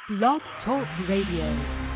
Blog Talk Radio.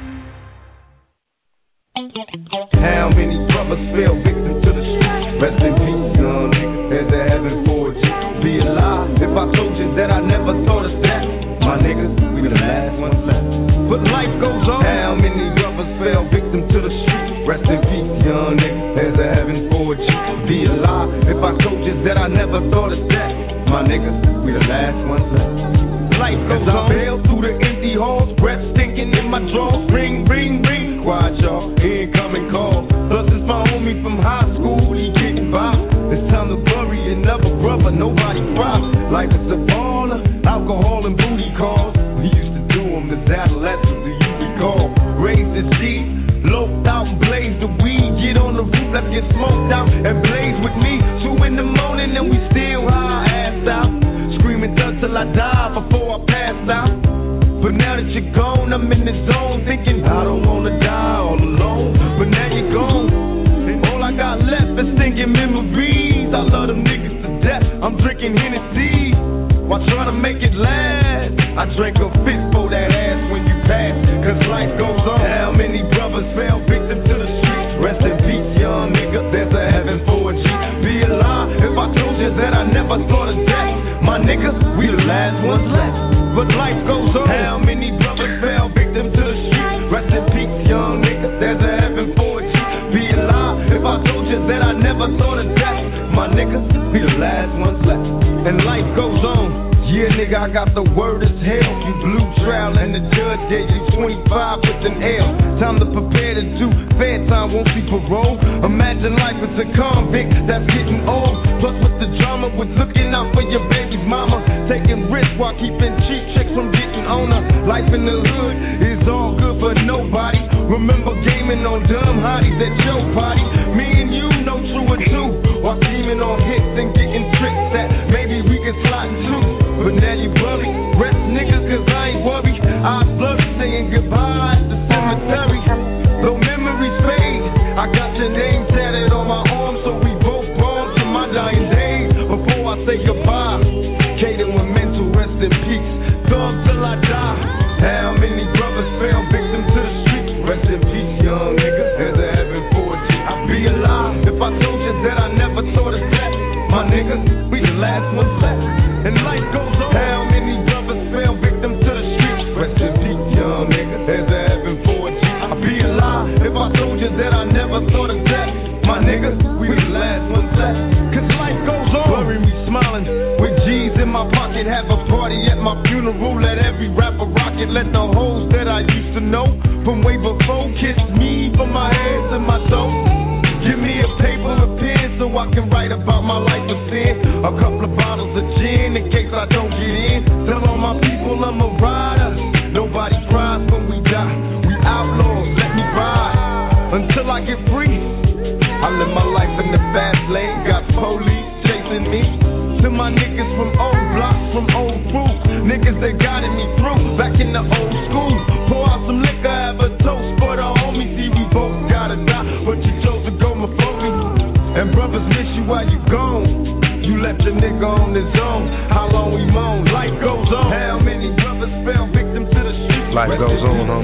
How many brothers fell victim to the streets? Rest in peace, young nigga. There's a heaven for you. Be alive if I told you that I never thought of that. My niggas, we the last ones left. But life goes on. How many brothers fell victim to the streets? Rest in peace, young nigga. There's a heaven for you. Be alive if I told you that I never thought of that. My niggas, we the last ones left. Life goes on. I bail through the empty halls, breath stinking in my drawers. Ring, ring, ring. Quiet, y'all. Incoming call. Plus, it's my homie from high school. He getting by. It's time to bury another brother. Nobody cry. Life is a baller. Alcohol and booty calls. We used to do them as adolescents. Do you recall? Raised the seed, loped out and blazed the weed. Get on the roof, let's get smoked out and blaze with me. 2 in the morning and we still high, ass out. Screaming thug till I die before I pass out. But now that you're gone, I'm in the zone thinking I don't wanna die all alone. But now you're gone, and all I got left is thinking memories. I love them niggas to death. I'm drinking Hennessy while trying to make it last. I drank a fist for that ass when you pass, cause life goes on. How many brothers fell victim to the streets? Rest in peace, young nigga. There's a heaven for a G. Be alive if I told you that I never thought of death. My niggas, we the last ones left. But life goes on. How many brothers fell victim to the streets? Rest in peace, young nigga. There's a heaven for a G. Be alive if I told you that I never thought of death. My niggas, we the last ones left. And life goes on. Yeah, nigga, I got the word as hell. You blew trial and the judge gave you 25 with an L. Time to prepare to do fair time, won't see parole. Imagine life as a convict that's getting old. Plus with the drama, with looking out for your baby's mama. Taking risks while keeping cheap chicks from getting on her. Life in the hood is all good for nobody. Remember gaming on dumb hotties at your party. Me and you know true or two. While scheming on hits and getting tricks that maybe we can slide into. But now you worry, rest niggas cause I ain't worried. I blurry saying goodbye at the cemetery. Though memories fade, I got your name tatted on my arm. So we both born to my dying days. Before I say goodbye, Kaden with mental rest in peace. Thug till I die. How many brothers fell victim to the streets? Rest in peace, young nigga. There's a heaven for you. I'd be alive if I told you that I never thought of that. My niggas, we the last ones left. And life goes on. How many brothers fell victim to the streets? Rest in peace, young nigga. There's a heaven for you. I'd be alive if I told you that I never thought of that. My niggas, we the last ones left. Cause life goes on. Bury me smiling with G's in my pocket. Have a party at my funeral. Let every rapper rock it. Let the hoes that I used to know from way before kiss me from my head to my toe. Give me a paper and pen so I can write about my life of sin. A couple of bottles of gin in case I don't get in. Tell all my people I'm a rider. Nobody cries when we die. We outlaws, let me ride until I get free. I live my life in the fast lane. Got police chasing me. To my niggas from old blocks, from old crew. Niggas that guided me through back in the old school. Pour out some liquor, have a toast for the homies. See, we both gotta die, but you chose to go before me. And brothers miss you while you gone. You left your nigga on his own. How long we moan? Life goes on. How many brothers fell victim to the streets? Life goes on, homie.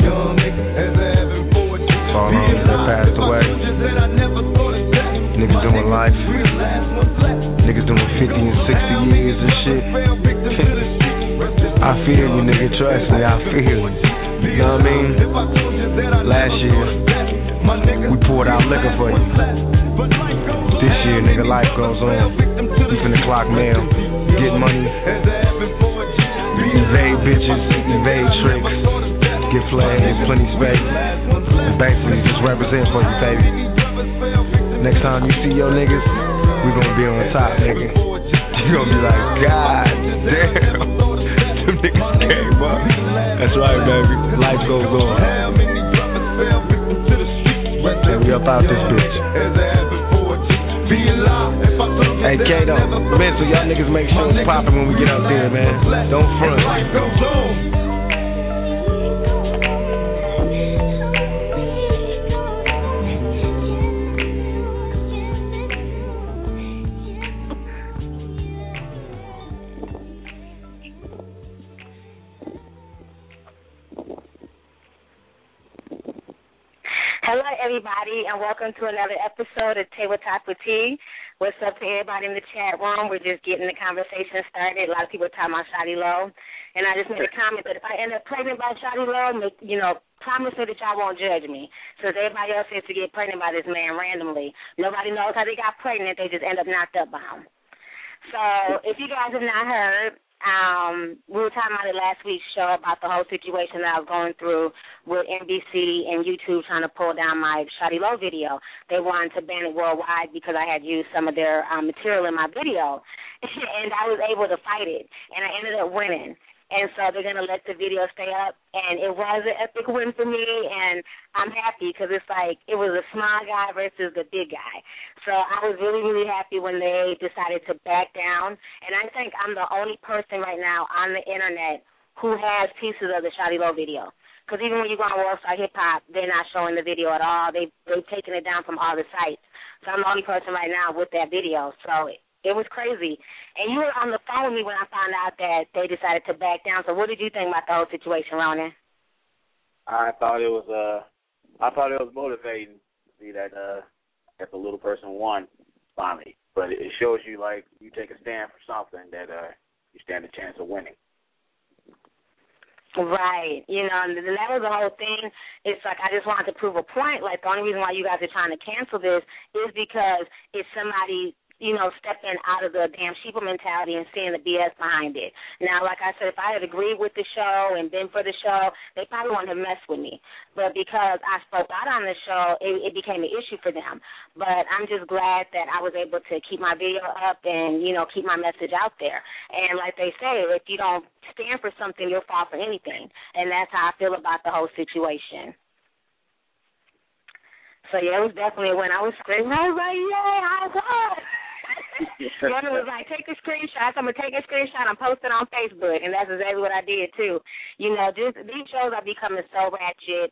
All homies that passed away. Niggas doing life. Niggas doing 50 and 60 years and shit. I feel you, nigga. Trust me, I feel you. You know what I mean? Last year, we poured out liquor for you. This year, nigga, life goes on. We finna clock mail, get money, evade bitches, evade tricks, get flagged, get plenty space, and basically just represent for you, baby. Next time you see your niggas, we gonna be on top, nigga. You gonna be like, God damn, them niggas came up. That's right, baby. Life goes on. And we up out this bitch. Hey, Kato, mental, y'all niggas make sure it's poppin' when we get out there, man. Don't front. Hello, everybody, and welcome to another episode of Table Talk with T. What's up to everybody in the chat room? We're just getting the conversation started. A lot of people are talking about Shawty Lo, and I just made a comment that if I end up pregnant by Shawty Lo, promise me that y'all won't judge me, since everybody else seems to get pregnant by this man randomly. Nobody knows how they got pregnant. They just end up knocked up by him. So if you guys have not heard, we were talking about it last week's show about the whole situation that I was going through with NBC and YouTube trying to pull down my Shawty Lo video. They wanted to ban it worldwide because I had used some of their material in my video, and I was able to fight it, and I ended up winning. And so they're going to let the video stay up, and it was an epic win for me, and I'm happy because it's like it was a small guy versus the big guy. So I was really, really happy when they decided to back down, and I think I'm the only person right now on the Internet who has pieces of the Shawty Lo video. Because even when you go on Worldstar Hip Hop, they're not showing the video at all. They've taken it down from all the sites. So I'm the only person right now with that video. So it was crazy. And you were on the phone with me when I found out that they decided to back down. So what did you think about the whole situation, Ronan? I thought it was motivating to see that the little person won finally. But it shows you, like, you take a stand for something that you stand a chance of winning. Right. And that was the whole thing. It's like I just wanted to prove a point. Like, the only reason why you guys are trying to cancel this is because it's somebody stepping out of the damn sheeple mentality and seeing the BS behind it. Now, like I said, if I had agreed with the show and been for the show, they probably wouldn't have messed with me. But because I spoke out on the show, it became an issue for them. But I'm just glad that I was able to keep my video up and, keep my message out there. And like they say, if you don't stand for something, you'll fall for anything. And that's how I feel about the whole situation. So, yeah, it was definitely when I was screaming, I was like, yay, I won. One was like, take a screenshot. I'm going to take a screenshot and post it on Facebook, and that's exactly what I did, too. Just these shows are becoming so ratchet.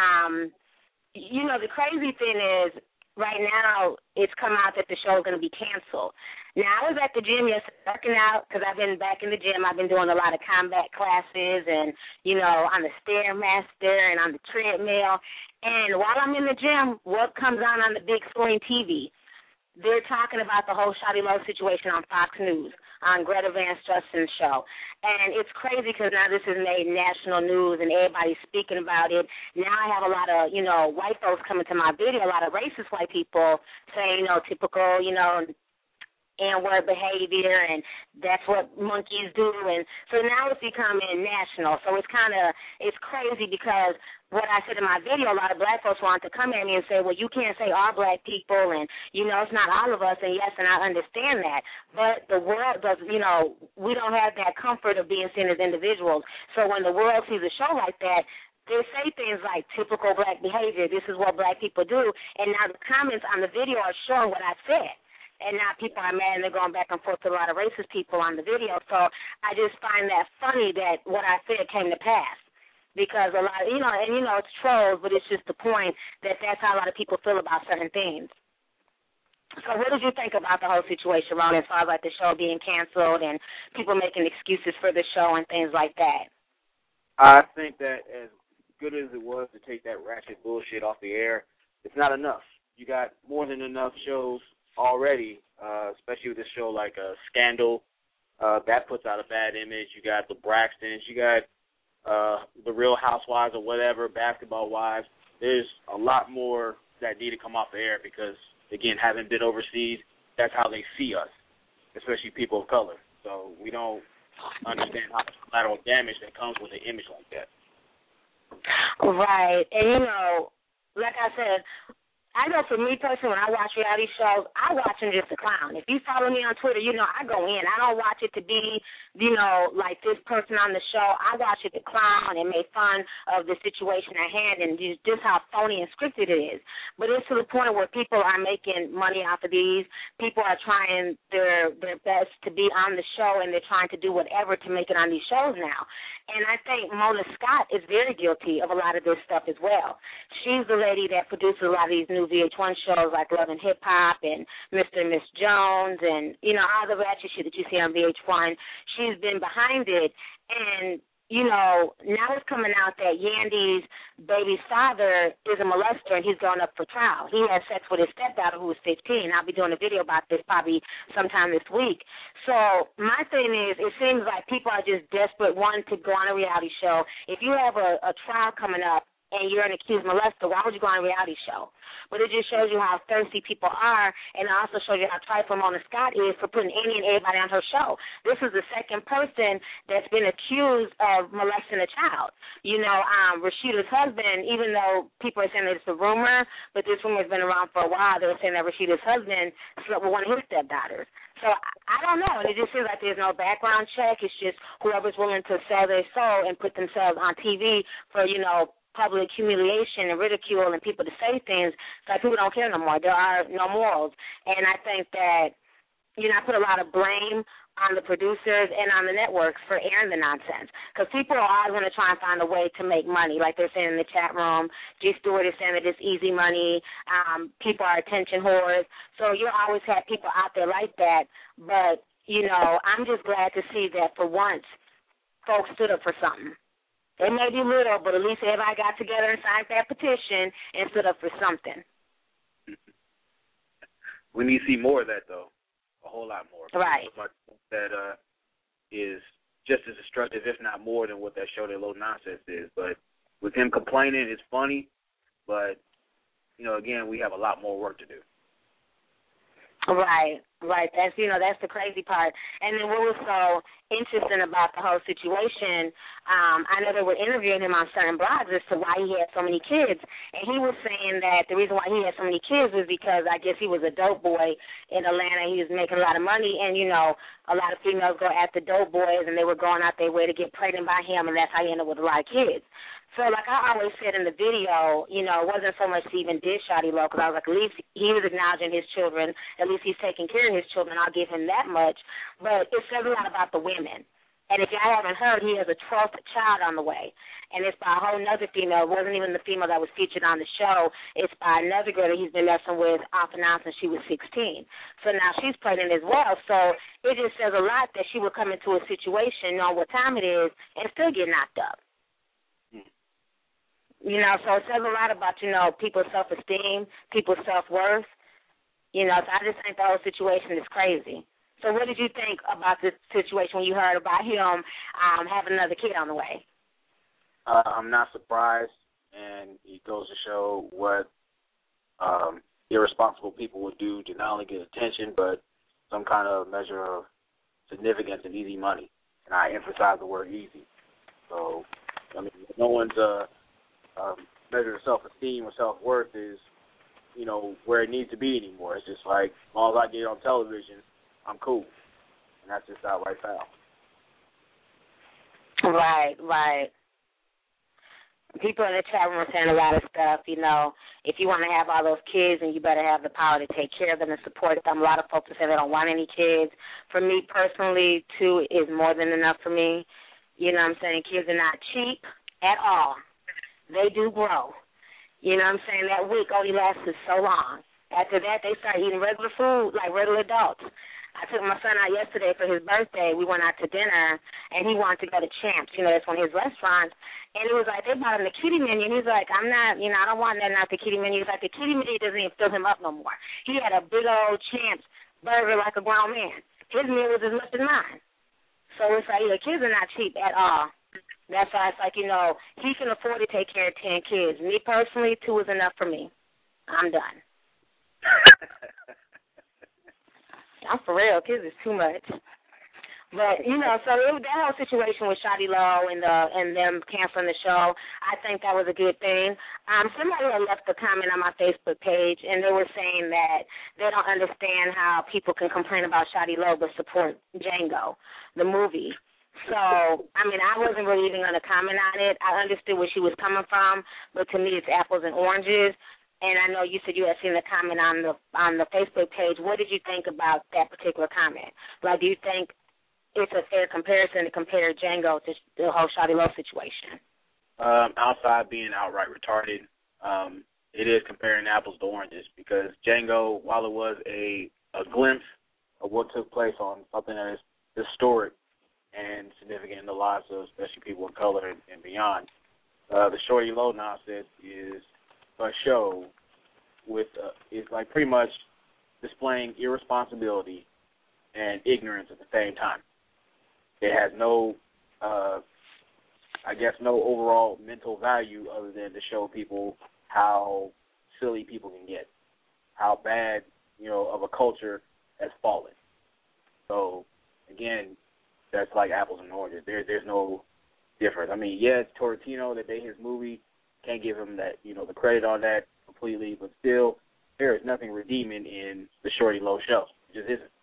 The crazy thing is, right now, it's come out that the show is going to be canceled. Now, I was at the gym yesterday working out because I've been back in the gym. I've been doing a lot of combat classes and, on the Stairmaster and on the treadmill. And while I'm in the gym, what comes on the big screen TV? They're talking about the whole Shawty Lo situation on Fox News, on Greta Van Sustren's show. And it's crazy because now this has made national news and everybody's speaking about it. Now I have a lot of, white folks coming to my video, a lot of racist white people saying, typical, N-word behavior, and that's what monkeys do. And so now it's becoming national. So it's crazy because what I said in my video, a lot of black folks want to come at me and say, well, you can't say all black people, and, it's not all of us, and yes, and I understand that. But the world does, we don't have that comfort of being seen as individuals. So when the world sees a show like that, they say things like typical black behavior, this is what black people do, and now the comments on the video are showing what I said. And now people are mad and they're going back and forth to a lot of racist people on the video. So I just find that funny that what I said came to pass. Because a lot of, it's trolls, but it's just the point that that's how a lot of people feel about certain things. So what did you think about the whole situation, Ron, as far as like the show being canceled and people making excuses for the show and things like that? I think that as good as it was to take that ratchet bullshit off the air, it's not enough. You got more than enough shows already, especially with this show like Scandal. That puts out a bad image. You got the Braxtons. You got the Real Housewives or whatever, Basketball Wives. There's a lot more that need to come off the air because, again, having been overseas, that's how they see us, especially people of color. So we don't understand how much collateral damage that comes with an image like that. Right. And, like I said, I know for me personally, when I watch reality shows, I watch them just to clown. If you follow me on Twitter, I go in. I don't watch it to be, like this person on the show. I watch it to clown and make fun of the situation at hand and just how phony and scripted it is. But it's to the point where people are making money off of these. People are trying their best to be on the show, and they're trying to do whatever to make it on these shows now. And I think Mona Scott is very guilty of a lot of this stuff as well. She's the lady that produces a lot of these new VH1 shows like Love and Hip Hop and Mr. and Miss Jones and, all the ratchet shit that you see on VH1. She's been behind it. And, you know, now it's coming out that Yandy's baby's father is a molester and he's going up for trial. He had sex with his stepdaughter who was 15. I'll be doing a video about this probably sometime this week. So my thing is, it seems like people are just desperate, wanting to go on a reality show. If you have a trial coming up and you're an accused molester, why would you go on a reality show? But it just shows you how thirsty people are, and it also shows you how trifling Mona Scott is for putting any and everybody on her show. This is the second person that's been accused of molesting a child. You know, Rashida's husband, even though people are saying that it's a rumor, but this rumor has been around for a while, they were saying that Rashida's husband slept with one of his stepdaughters. So I don't know, and it just seems like there's no background check. It's just whoever's willing to sell their soul and put themselves on TV for, you know, public humiliation and ridicule and people to say things, so people don't care no more. There are no morals. And I think that, you know, I put a lot of blame on the producers and on the networks for airing the nonsense, because people are always going to try and find a way to make money, like they're saying in the chat room. G. Stewart is saying that it's easy money. People are attention whores. So you'll always have people out there like that. But, you know, I'm just glad to see that for once folks stood up for something. It may be little, but at least everybody got together and signed that petition and stood up for something. We need to see more of that, though, a whole lot more. Right. That is just as destructive, if not more, than what that Show That Low Nonsense is. But with him complaining, it's funny, but, you know, again, we have a lot more work to do. Right. That's, you know, that's the crazy part. And then what was so interesting about the whole situation, I know they were interviewing him on certain blogs as to why he had so many kids. And he was saying that the reason why he had so many kids was because I guess he was a dope boy in Atlanta. He was making a lot of money. And, you know, a lot of females go after dope boys, and they were going out their way to get pregnant by him, and that's how he ended up with a lot of kids. So, like I always said in the video, you know, it wasn't so much to even diss Shawty Lo, because I was like, at least he was acknowledging his children. At least he's taking care of his children. I'll give him that much. But it says a lot about the women. And if y'all haven't heard, he has a 12th child on the way. And it's by a whole other female. It wasn't even the female that was featured on the show. It's by another girl that he's been messing with off and on since she was 16. So now she's pregnant as well. So it just says a lot that she would come into a situation, knowing what time it is, and still get knocked up. You know, so it says a lot about, you know, people's self-esteem, people's self-worth. You know, so I just think the whole situation is crazy. So what did you think about this situation when you heard about him having another kid on the way? I'm not surprised, and it goes to show what irresponsible people would do to not only get attention, but some kind of measure of significance and easy money. And I emphasize the word easy. So, I mean, no one's measure of self-esteem or self-worth is, you know, where it needs to be anymore. It's just like, as long as I get on television, I'm cool. And that's just outright foul. Right. People in the chat room are saying a lot of stuff, you know. If you want to have all those kids, then you better have the power to take care of them and support them. A lot of folks are saying they don't want any kids. For me personally, 2 is more than enough for me. You know what I'm saying? Kids are not cheap at all. They do grow. You know what I'm saying? That week only lasted so long. After that, they start eating regular food like regular adults. I took my son out yesterday for his birthday. We went out to dinner, and he wanted to go to Champs. You know, that's one of his restaurants. And it was like, they bought him the kitty menu, and he's like, I'm not, you know, I don't want nothing out the kitty menu. He's like, the kitty menu doesn't even fill him up no more. He had a big old Champs burger like a grown man. His meal was as much as mine. So it's like, the kids are not cheap at all. That's why it's like, you know, he can afford to take care of 10 kids. Me personally, 2 is enough for me. I'm done. I'm for real. Kids is too much. But, you know, so that whole situation with Shawty Lo and them canceling the show, I think that was a good thing. Somebody had left a comment on my Facebook page, and they were saying that they don't understand how people can complain about Shawty Lo but support Django, the movie. So, I mean, I wasn't really even going to comment on it. I understood where she was coming from, but to me it's apples and oranges. And I know you said you had seen the comment on the Facebook page. What did you think about that particular comment? Like, do you think it's a fair comparison to compare Django to the whole Shawty Lo situation? Outside being outright retarded, it is comparing apples to oranges, because Django, while it was a glimpse of what took place on something that is historic, and significant in the lives of especially people of color and beyond. The Shorty Low Nonsense is a show with is like pretty much displaying irresponsibility and ignorance at the same time. It has no, no overall mental value other than to show people how silly people can get, how bad, of a culture has fallen. So, again, that's like apples and oranges. There's no difference. I mean, yeah, it's Tarantino that made his movie. Can't give him that, the credit on that completely, but still, there is nothing redeeming in the Shorty Low show. It just isn't.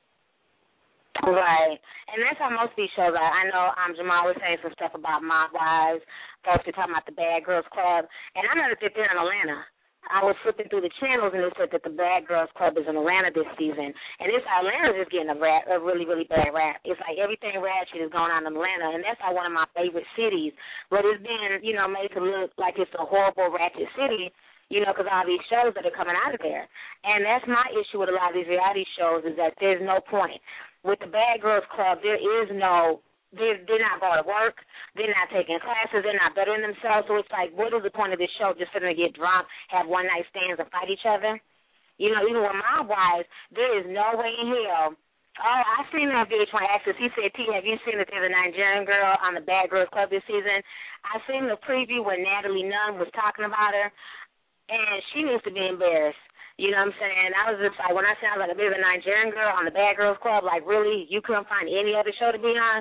Right. And that's how most of these shows are. I know Jamal was saying some stuff about Mob Wives. Folks were talking about the Bad Girls Club. And I know that they're in Atlanta. I was flipping through the channels, and it said that the Bad Girls Club is in Atlanta this season. And it's Atlanta's just getting a really, really bad rap. It's like everything ratchet is going on in Atlanta, and that's like one of my favorite cities. But it's been, made to look like it's a horrible, ratchet city, because all these shows that are coming out of there. And that's my issue with a lot of these reality shows is that there's no point. With the Bad Girls Club, there is no, they're not going to work, they're not taking classes, they're not bettering themselves, so it's like, what is the point of this show? Just sitting there, get drunk, have one-night stands, and fight each other? Even with Mob Wives, there is no way in hell. Oh, I seen that VH1 Access. He said, T, have you seen that there's a Nigerian girl on the Bad Girls Club this season? I seen the preview when Natalie Nunn was talking about her, and she needs to be embarrassed. You know what I'm saying? I was just like, when I sound like a bit of a Nigerian girl on the Bad Girls Club, like, really, you couldn't find any other show to be on?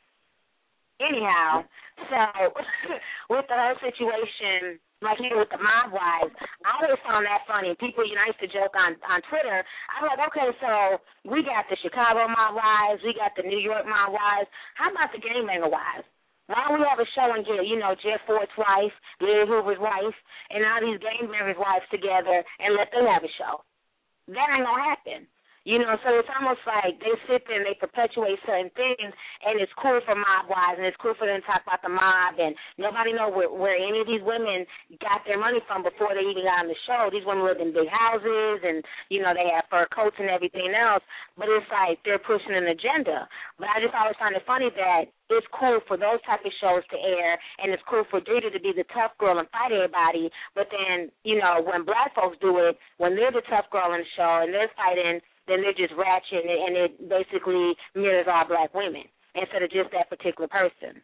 Anyhow, so with the whole situation, like here with the Mob Wives, I always found that funny. People, I used to joke on Twitter. I'm like, okay, so we got the Chicago Mob Wives, we got the New York Mob Wives. How about the Gangbanger Wives? Why don't we have a show and get, Jeff Ford's wife, Larry Hoover's wife, and all these gangbangers' wives together and let them have a show? That ain't going to happen. So it's almost like they sit there and they perpetuate certain things, and it's cool for Mob Wives, and it's cool for them to talk about the mob, and nobody knows where any of these women got their money from before they even got on the show. These women lived in big houses, and, they have fur coats and everything else, but it's like they're pushing an agenda. But I just always find it funny that it's cool for those type of shows to air, and it's cool for Drita to be the tough girl and fight everybody, but then, when black folks do it, when they're the tough girl in the show and they're fighting, then they're just ratchet, and it basically mirrors all black women instead of just that particular person.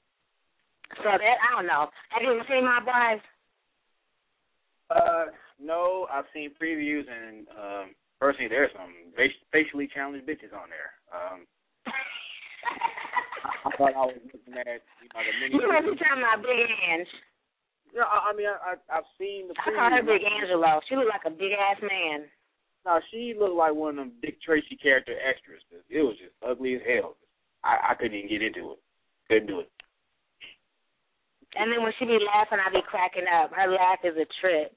So that, I don't know. Have you ever seen Mob Wives? No, I've seen previews, and personally, there's some facially challenged bitches on there. I thought I was looking at, the mini. You must be talking about Big Ange. Yeah, I mean, I've seen the previews. I call her Big Angelo. She looked like a big-ass man. No, she looked like one of them Dick Tracy character extras. It was just ugly as hell. I couldn't even get into it. Couldn't do it. And then when she be laughing, I be cracking up. Her laugh is a trip.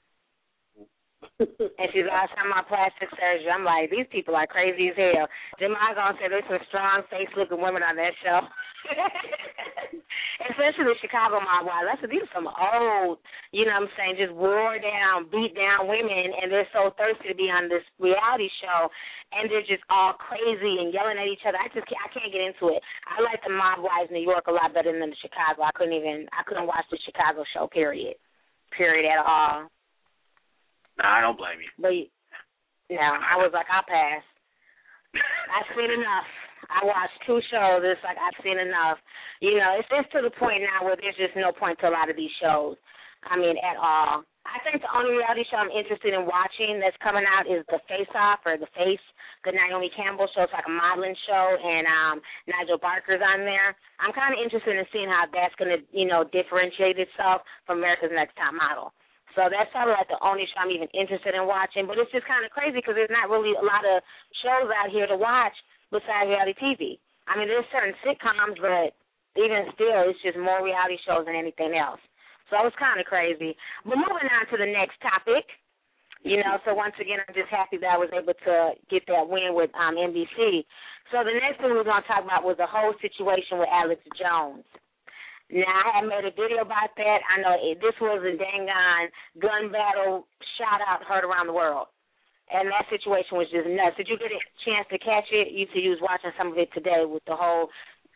And she's always talking about plastic surgery. I'm like, these people are crazy as hell. Jamal gonna say there's some strong face-looking women on that show. Especially the Chicago Mob Wives. I said, these are some old, just wore down, beat down women, and they're so thirsty to be on this reality show, and they're just all crazy and yelling at each other. I can't get into it. I like the Mob Wives New York a lot better than the Chicago. I couldn't watch the Chicago show, period at all. Nah, I don't blame you. But, no, I was like, I'll pass. I've seen enough. I watched 2 shows. It's like I've seen enough. It's to the point now where there's just no point to a lot of these shows. I mean, at all. I think the only reality show I'm interested in watching that's coming out is The Face Off, or The Face, the Naomi Campbell show. It's like a modeling show, and Nigel Barker's on there. I'm kind of interested in seeing how that's going to, differentiate itself from America's Next Top Model. So that's probably like the only show I'm even interested in watching. But it's just kind of crazy because there's not really a lot of shows out here to watch besides reality TV. I mean, there's certain sitcoms, but even still, it's just more reality shows than anything else. So it's kind of crazy. But moving on to the next topic, so once again, I'm just happy that I was able to get that win with NBC. So the next thing we were going to talk about was the whole situation with Alex Jones. Now, I made a video about that. I know this was a dang on gun battle, shout-out, heard around the world. And that situation was just nuts. Did you get a chance to catch it? You was watching some of it today with the whole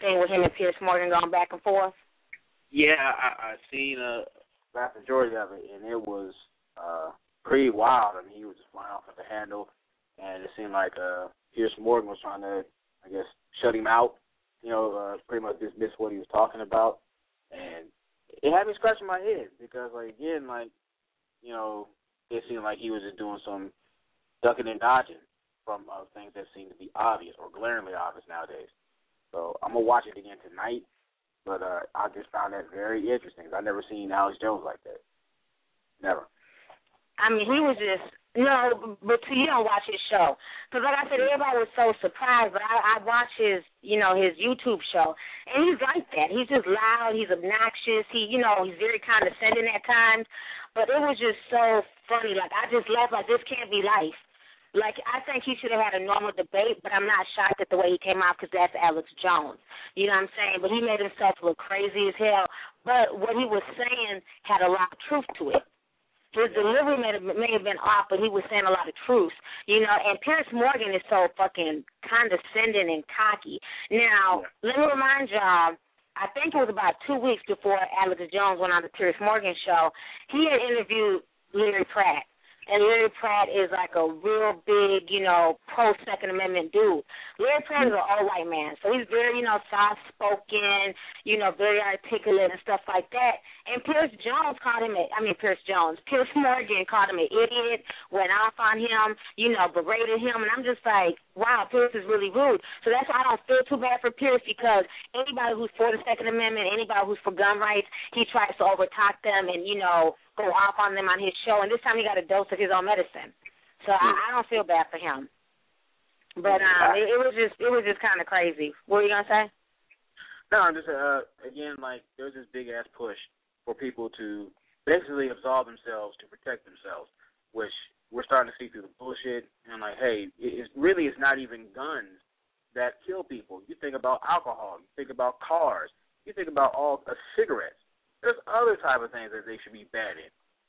thing with him and Piers Morgan going back and forth? Yeah, I seen a vast majority of it, and it was pretty wild. I mean, he was just flying off at the handle, and it seemed like Piers Morgan was trying to, I guess, shut him out, pretty much dismiss what he was talking about. And it had me scratching my head because, like, again, like, it seemed like he was just doing some ducking and dodging from things that seem to be obvious or glaringly obvious nowadays. So I'm going to watch it again tonight, but I just found that very interesting. I've never seen Alex Jones like that. Never. I mean, he was just, but you don't watch his show. Because like I said, everybody was so surprised, but I watched his YouTube show, and he's like that. He's just loud. He's obnoxious. He's very condescending at times, but it was just so funny. Like, I just laughed like, this can't be life. Like, I think he should have had a normal debate, but I'm not shocked at the way he came out because that's Alex Jones. You know what I'm saying? But he made himself look crazy as hell. But what he was saying had a lot of truth to it. His delivery may have been off, but he was saying a lot of truth, and Piers Morgan is so fucking condescending and cocky. Now, let me remind y'all, I think it was about 2 weeks before Alex Jones went on the Piers Morgan show, he had interviewed Larry Pratt. And Larry Pratt is like a real big, pro-Second Amendment dude. Larry Pratt is an old white man, so he's very, soft-spoken, very articulate and stuff like that. And Piers Morgan called him an idiot, went off on him, berated him, and I'm just like, wow, Piers is really rude. So that's why I don't feel too bad for Piers, because anybody who's for the Second Amendment, anybody who's for gun rights, he tries to overtalk them and, go off on them on his show, and this time he got a dose of his own medicine. So I don't feel bad for him. But it was just kind of crazy. What were you gonna say? No, I'm just again, like, there's this big ass push for people to basically absolve themselves to protect themselves, which we're starting to see through the bullshit. And like, hey, it's not even guns that kill people. You think about alcohol, you think about cars, you think about all cigarettes. There's other type of things that they should be banned in,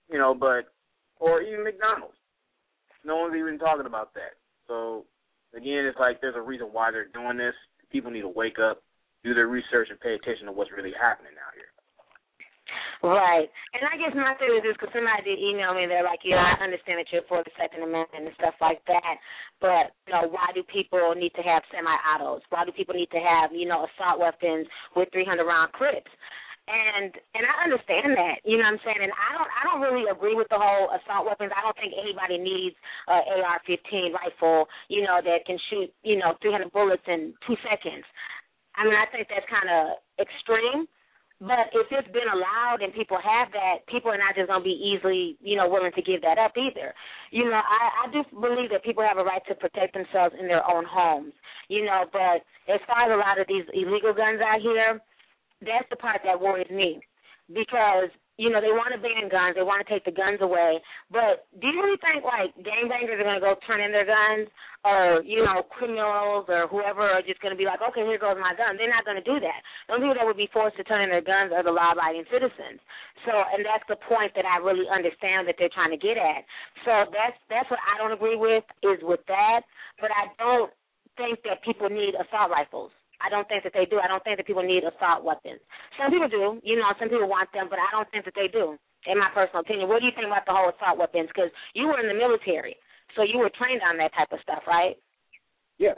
or even McDonald's. No one's even talking about that. So, again, it's like there's a reason why they're doing this. People need to wake up, do their research, and pay attention to what's really happening out here. Right. And I guess my theory is this, because somebody did email me, they're like, I understand that you're for the Second Amendment and stuff like that, but, why do people need to have semi-autos? Why do people need to have, assault weapons with 300-round clips? And I understand that, you know what I'm saying? And I don't really agree with the whole assault weapons. I don't think anybody needs an AR-15 rifle, that can shoot, 300 bullets in 2 seconds. I mean, I think that's kind of extreme. But if it's been allowed and people have that, people are not just going to be easily, willing to give that up either. I do believe that people have a right to protect themselves in their own homes, but as far as a lot of these illegal guns out here, that's the part that worries me, because, they want to ban guns, they want to take the guns away, but do you really think, like, gangbangers are going to go turn in their guns, or, criminals or whoever are just going to be like, okay, here goes my gun? They're not going to do that. The only people that would be forced to turn in their guns are the law-abiding citizens. So, and that's the point that I really understand that they're trying to get at. So that's what I don't agree with, is with that, but I don't think that people need assault rifles. I don't think that they do. I don't think that people need assault weapons. Some people do. Some people want them, but I don't think that they do, in my personal opinion. What do you think about the whole assault weapons? Because you were in the military, so you were trained on that type of stuff, right? Yes.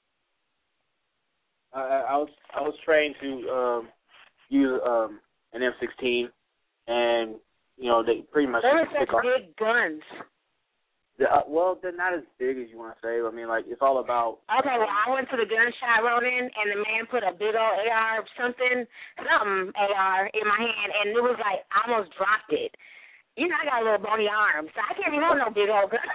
I was trained to use an M16, and, they pretty much... Those are such big guns. Well, they're not as big as you want to say. I mean, like, it's all about... Okay, well, I went to the gun shop, rode in, and the man put a big old AR something AR in my hand, and it was like, I almost dropped it. I got a little bony arm, so I can't even hold no big old gun.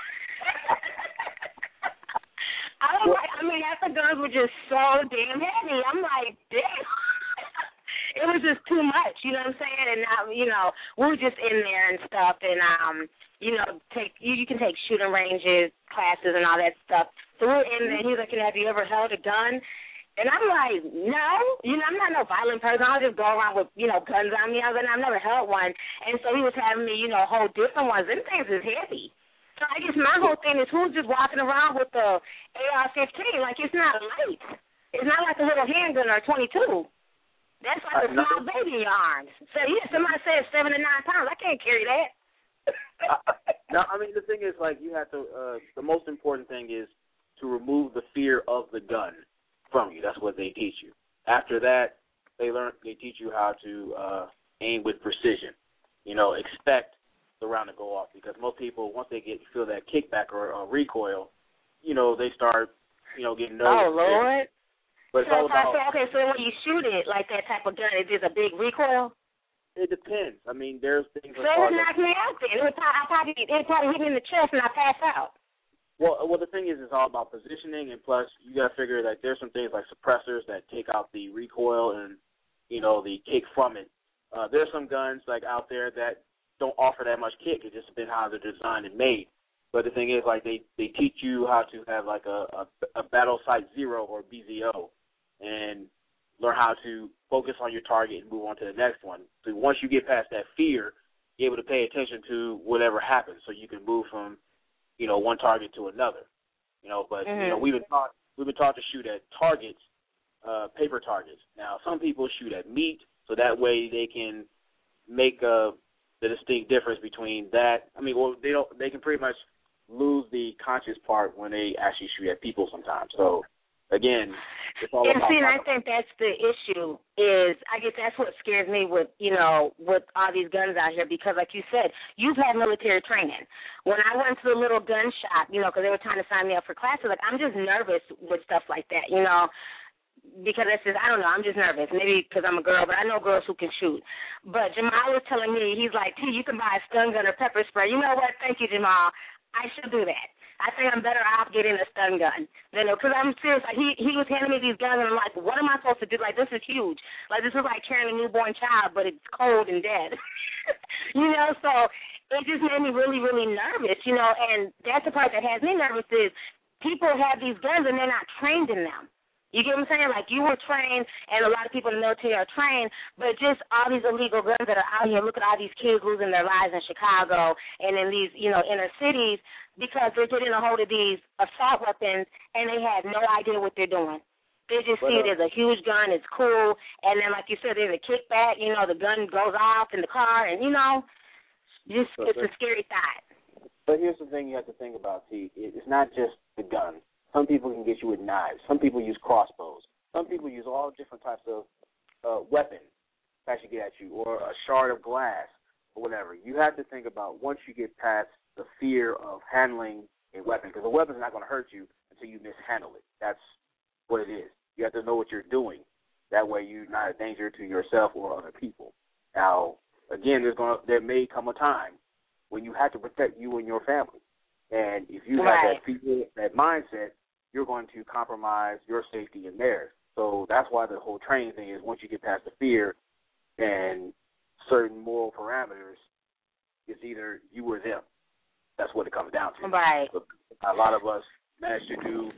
Half the guns were just so damn heavy. I'm like, damn. It was just too much, you know what I'm saying? And now, we were just in there and stuff, and you can take shooting ranges, classes, and all that stuff. So we were in there, and he was like, have you ever held a gun? And I'm like, no, I'm not no violent person. I'll just go around with, guns on me. I was like, I've never held one. And so he was having me, hold different ones. Them things is heavy. So I guess my whole thing is, who's just walking around with the AR-15? Like, it's not light. It's not like a little handgun or a 22. That's like a small baby in your arms. So, yeah, somebody says 7 to 9 pounds. I can't carry that. No, I mean, the thing is, like, you have to, the most important thing is to remove the fear of the gun from you. That's what they teach you. After that, they teach you how to aim with precision. You know, expect the round to go off, because most people, once they feel that kickback or recoil, you know, they start, you know, getting nervous. Oh, Lord. But it's all about, so when you shoot it like that type of gun, is it a big recoil? It depends. I mean, there's things. So it would knock me out then. It would probably hit me in the chest and I pass out. Well, the thing is, it's all about positioning, and plus, you got to figure that there's some things like suppressors that take out the recoil and, you know, the kick from it. There's some guns like out there that don't offer that much kick. It just depends how they're designed and made. But the thing is, like, they teach you how to have like a battle sight zero or BZO, and learn how to focus on your target and move on to the next one. So once you get past that fear, you're able to pay attention to whatever happens, so you can move from, you know, one target to another. You know, but you know, we've been taught to shoot at targets, paper targets. Now, some people shoot at meat, so that way they can make the distinct difference between that. I mean, well, they can pretty much lose the conscious part when they actually shoot at people sometimes. So, again, it's all about. And I think that's the issue. Is I guess that's what scares me with, you know, with all these guns out here, because, like you said, you've had military training. When I went to the little gun shop, you know, because they were trying to sign me up for classes, like, I'm just nervous with stuff like that, you know, because it's just, I don't know, I'm just nervous. Maybe because I'm a girl, but I know girls who can shoot. But Jamal was telling me, he's like, T, you can buy a stun gun or pepper spray. You know what? Thank you, Jamal. I should do that. I think I'm better off getting a stun gun than, because I'm serious. Like, he was handing me these guns, and I'm like, what am I supposed to do? Like, this is huge. Like, this is like carrying a newborn child, but it's cold and dead. You know, so it just made me really, really nervous, you know, and that's the part that has me nervous is people have these guns, and they're not trained in them. You get what I'm saying? Like, you were trained, and a lot of people in the military are trained, but just all these illegal guns that are out here, look at all these kids losing their lives in Chicago and in these, you know, inner cities, because they're getting a hold of these assault weapons, and they have no idea what they're doing. They just see it as a huge gun, it's cool, and then, like you said, there's a kickback, you know, the gun goes off in the car, and, you know, just it's a scary thought. But here's the thing you have to think about, T. It's not just the gun. Some people can get you with knives. Some people use crossbows. Some people use all different types of weapons to actually get at you, or a shard of glass, or whatever. You have to think about, once you get past the fear of handling a weapon, because a weapon's not going to hurt you until you mishandle it. That's what it is. You have to know what you're doing. That way you're not a danger to yourself or other people. Now, again, there may come a time when you have to protect you and your family. And if you have that mindset, you're going to compromise your safety and theirs. So that's why the whole training thing is, once you get past the fear and certain moral parameters, it's either you or them. That's what it comes down to. Right. So a lot of us manage to do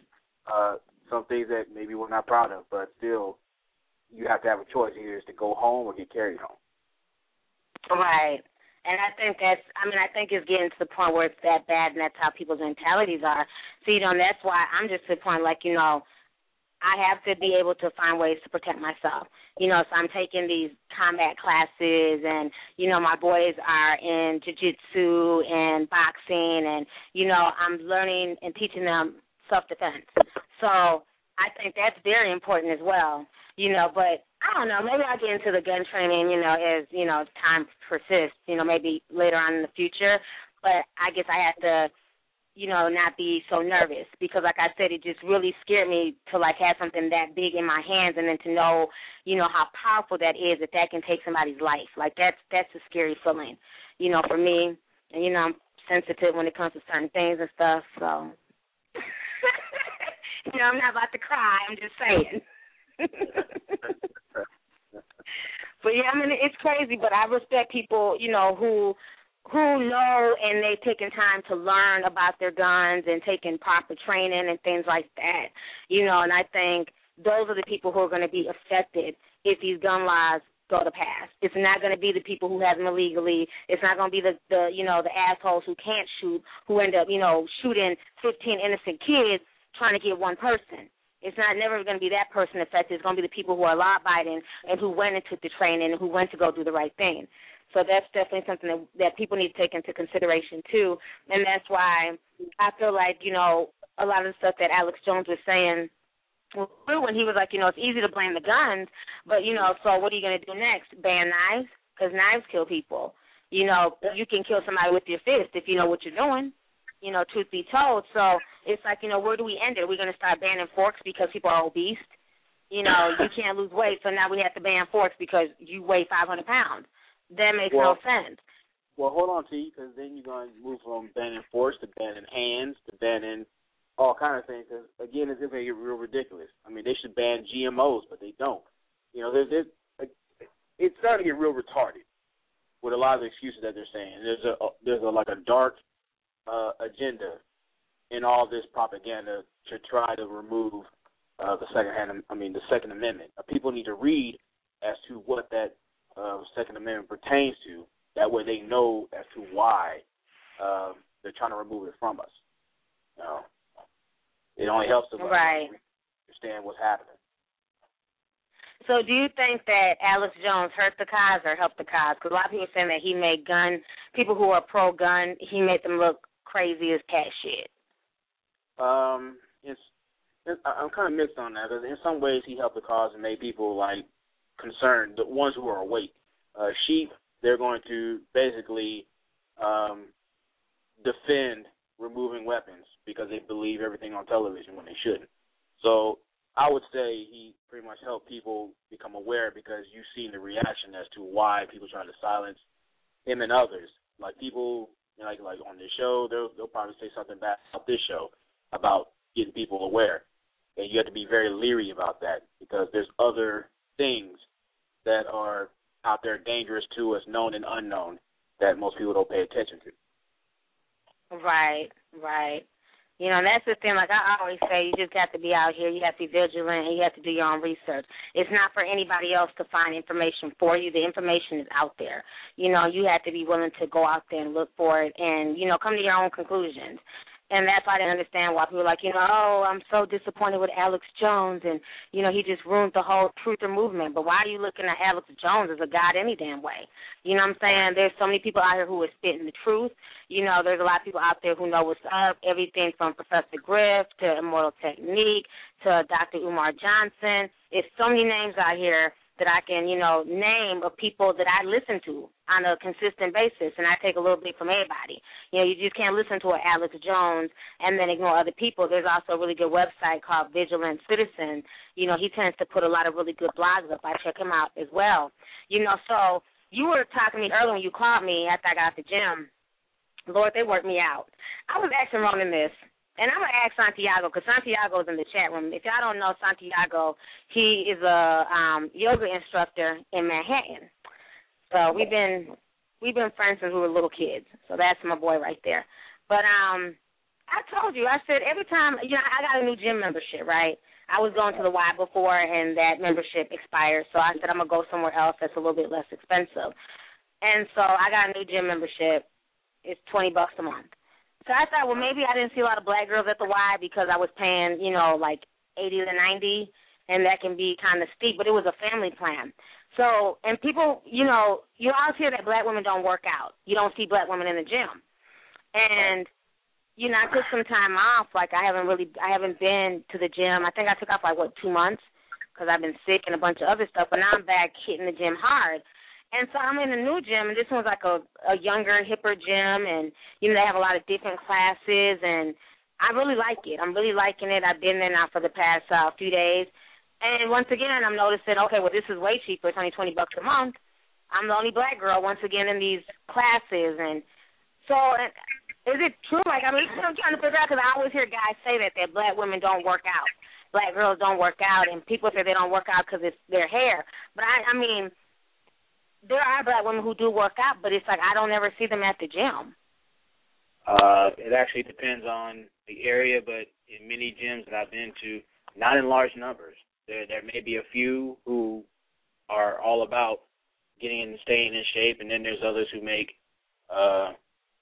some things that maybe we're not proud of, but still you have to have a choice. Either is to go home or get carried home. Right. And I think I think it's getting to the point where it's that bad, and that's how people's mentalities are. So, you know, and that's why I'm just to the point, like, you know, I have to be able to find ways to protect myself. You know, so I'm taking these combat classes, and, you know, my boys are in jiu-jitsu and boxing, and, you know, I'm learning and teaching them self-defense. So I think that's very important as well, you know, but I don't know, maybe I'll get into the gun training, you know, as, you know, time persists, you know, maybe later on in the future. But I guess I have to, you know, not be so nervous, because, like I said, it just really scared me to, like, have something that big in my hands, and then to know, you know, how powerful that is, that can take somebody's life. Like, that's a scary feeling, you know, for me. And, you know, I'm sensitive when it comes to certain things and stuff, so. You know, I'm not about to cry, I'm just saying. But yeah, I mean, it's crazy, but I respect people, you know, who know, and they've taken time to learn about their guns and taking proper training and things like that, you know, and I think those are the people who are going to be affected if these gun laws go to pass. It's not going to be the people who have them illegally. It's not going to be the you know, the assholes who can't shoot, who end up, you know, shooting 15 innocent kids trying to get one person. It's not never going to be that person affected. It's going to be the people who are law-abiding and who went and took the training and who went to go do the right thing. So that's definitely something that people need to take into consideration, too. And that's why I feel like, you know, a lot of the stuff that Alex Jones was saying was true when he was like, you know, it's easy to blame the guns, but, you know, so what are you going to do next? Ban knives? Because knives kill people. You know, you can kill somebody with your fist if you know what you're doing, you know, truth be told. So it's like, you know, where do we end it? Are we going to start banning forks because people are obese? You know, you can't lose weight, so now we have to ban forks because you weigh 500 pounds. That makes no sense. Well, hold on, T, because then you're going to move from banning forks to banning hands to banning all kind of things. Because, again, it's going to get real ridiculous. I mean, they should ban GMOs, but they don't. You know, it's starting to get real retarded with a lot of the excuses that they're saying. There's a dark agenda in all this propaganda to try to remove the Second Amendment. People need to read as to what that Second Amendment pertains to. That way they know as to why they're trying to remove it from us. You know, it only helps to understand what's happening. So do you think that Alex Jones hurt the cause or helped the cause? Because a lot of people are saying that he made people who are pro-gun, he made them look crazy as cat shit. I'm kind of mixed on that, because in some ways he helped the cause and made people, like, concerned, the ones who are awake. Sheep, they're going to basically defend removing weapons because they believe everything on television when they shouldn't. So I would say he pretty much helped people become aware, because you've seen the reaction as to why people try to silence him and others. Like people, you know, like on this show, they'll probably say something bad about this show about getting people aware. And you have to be very leery about that, because there's other things that are out there dangerous to us, known and unknown, that most people don't pay attention to. Right. You know, and that's the thing, like I always say, you just got to be out here, you have to be vigilant, and you have to do your own research. It's not for anybody else to find information for you. The information is out there. You know, you have to be willing to go out there and look for it and, you know, come to your own conclusions. And that's why I didn't understand why people are like, you know, oh, I'm so disappointed with Alex Jones, and, you know, he just ruined the whole truther movement. But why are you looking at Alex Jones as a god any damn way? You know what I'm saying? There's so many people out here who are spitting the truth. You know, there's a lot of people out there who know what's up, everything from Professor Griff to Immortal Technique to Dr. Umar Johnson. There's so many names out here that I can, you know, name of people that I listen to on a consistent basis, and I take a little bit from everybody. You know, you just can't listen to an Alex Jones and then ignore other people. There's also a really good website called Vigilant Citizen. You know, he tends to put a lot of really good blogs up. I check him out as well. You know, so you were talking to me earlier when you called me after I got out the gym. Lord, they worked me out. I was asking Ronan this. And I'm going to ask Santiago, because Santiago's in the chat room. If y'all don't know Santiago, he is a yoga instructor in Manhattan. So we've been friends since we were little kids. So that's my boy right there. But I told you, I said every time, you know, I got a new gym membership, right? I was going to the Y before, and that membership expired. So I said I'm going to go somewhere else that's a little bit less expensive. And so I got a new gym membership. It's $20 a month. So I thought, well, maybe I didn't see a lot of black girls at the Y because I was paying, you know, like $80 to $90, and that can be kind of steep, but it was a family plan. So, and people, you know, you always hear that black women don't work out. You don't see black women in the gym. And, you know, I took some time off. Like, I haven't been to the gym. I think I took off, 2 months because I've been sick and a bunch of other stuff, but now I'm back hitting the gym hard. And so I'm in a new gym, and this one's like a younger, hipper gym, and, you know, they have a lot of different classes, and I really like it. I'm really liking it. I've been there now for the past few days. And once again, I'm noticing, okay, well, this is way cheaper. It's only $20 a month. I'm the only black girl, once again, in these classes. And so is it true? Like, I mean, I'm trying to figure out, because I always hear guys say that black women don't work out. Black girls don't work out, and people say they don't work out because it's their hair. But, I mean, there are black women who do work out, but it's like I don't ever see them at the gym. It actually depends on the area, but in many gyms that I've been to, not in large numbers. There may be a few who are all about getting and staying in shape, and then there's others who make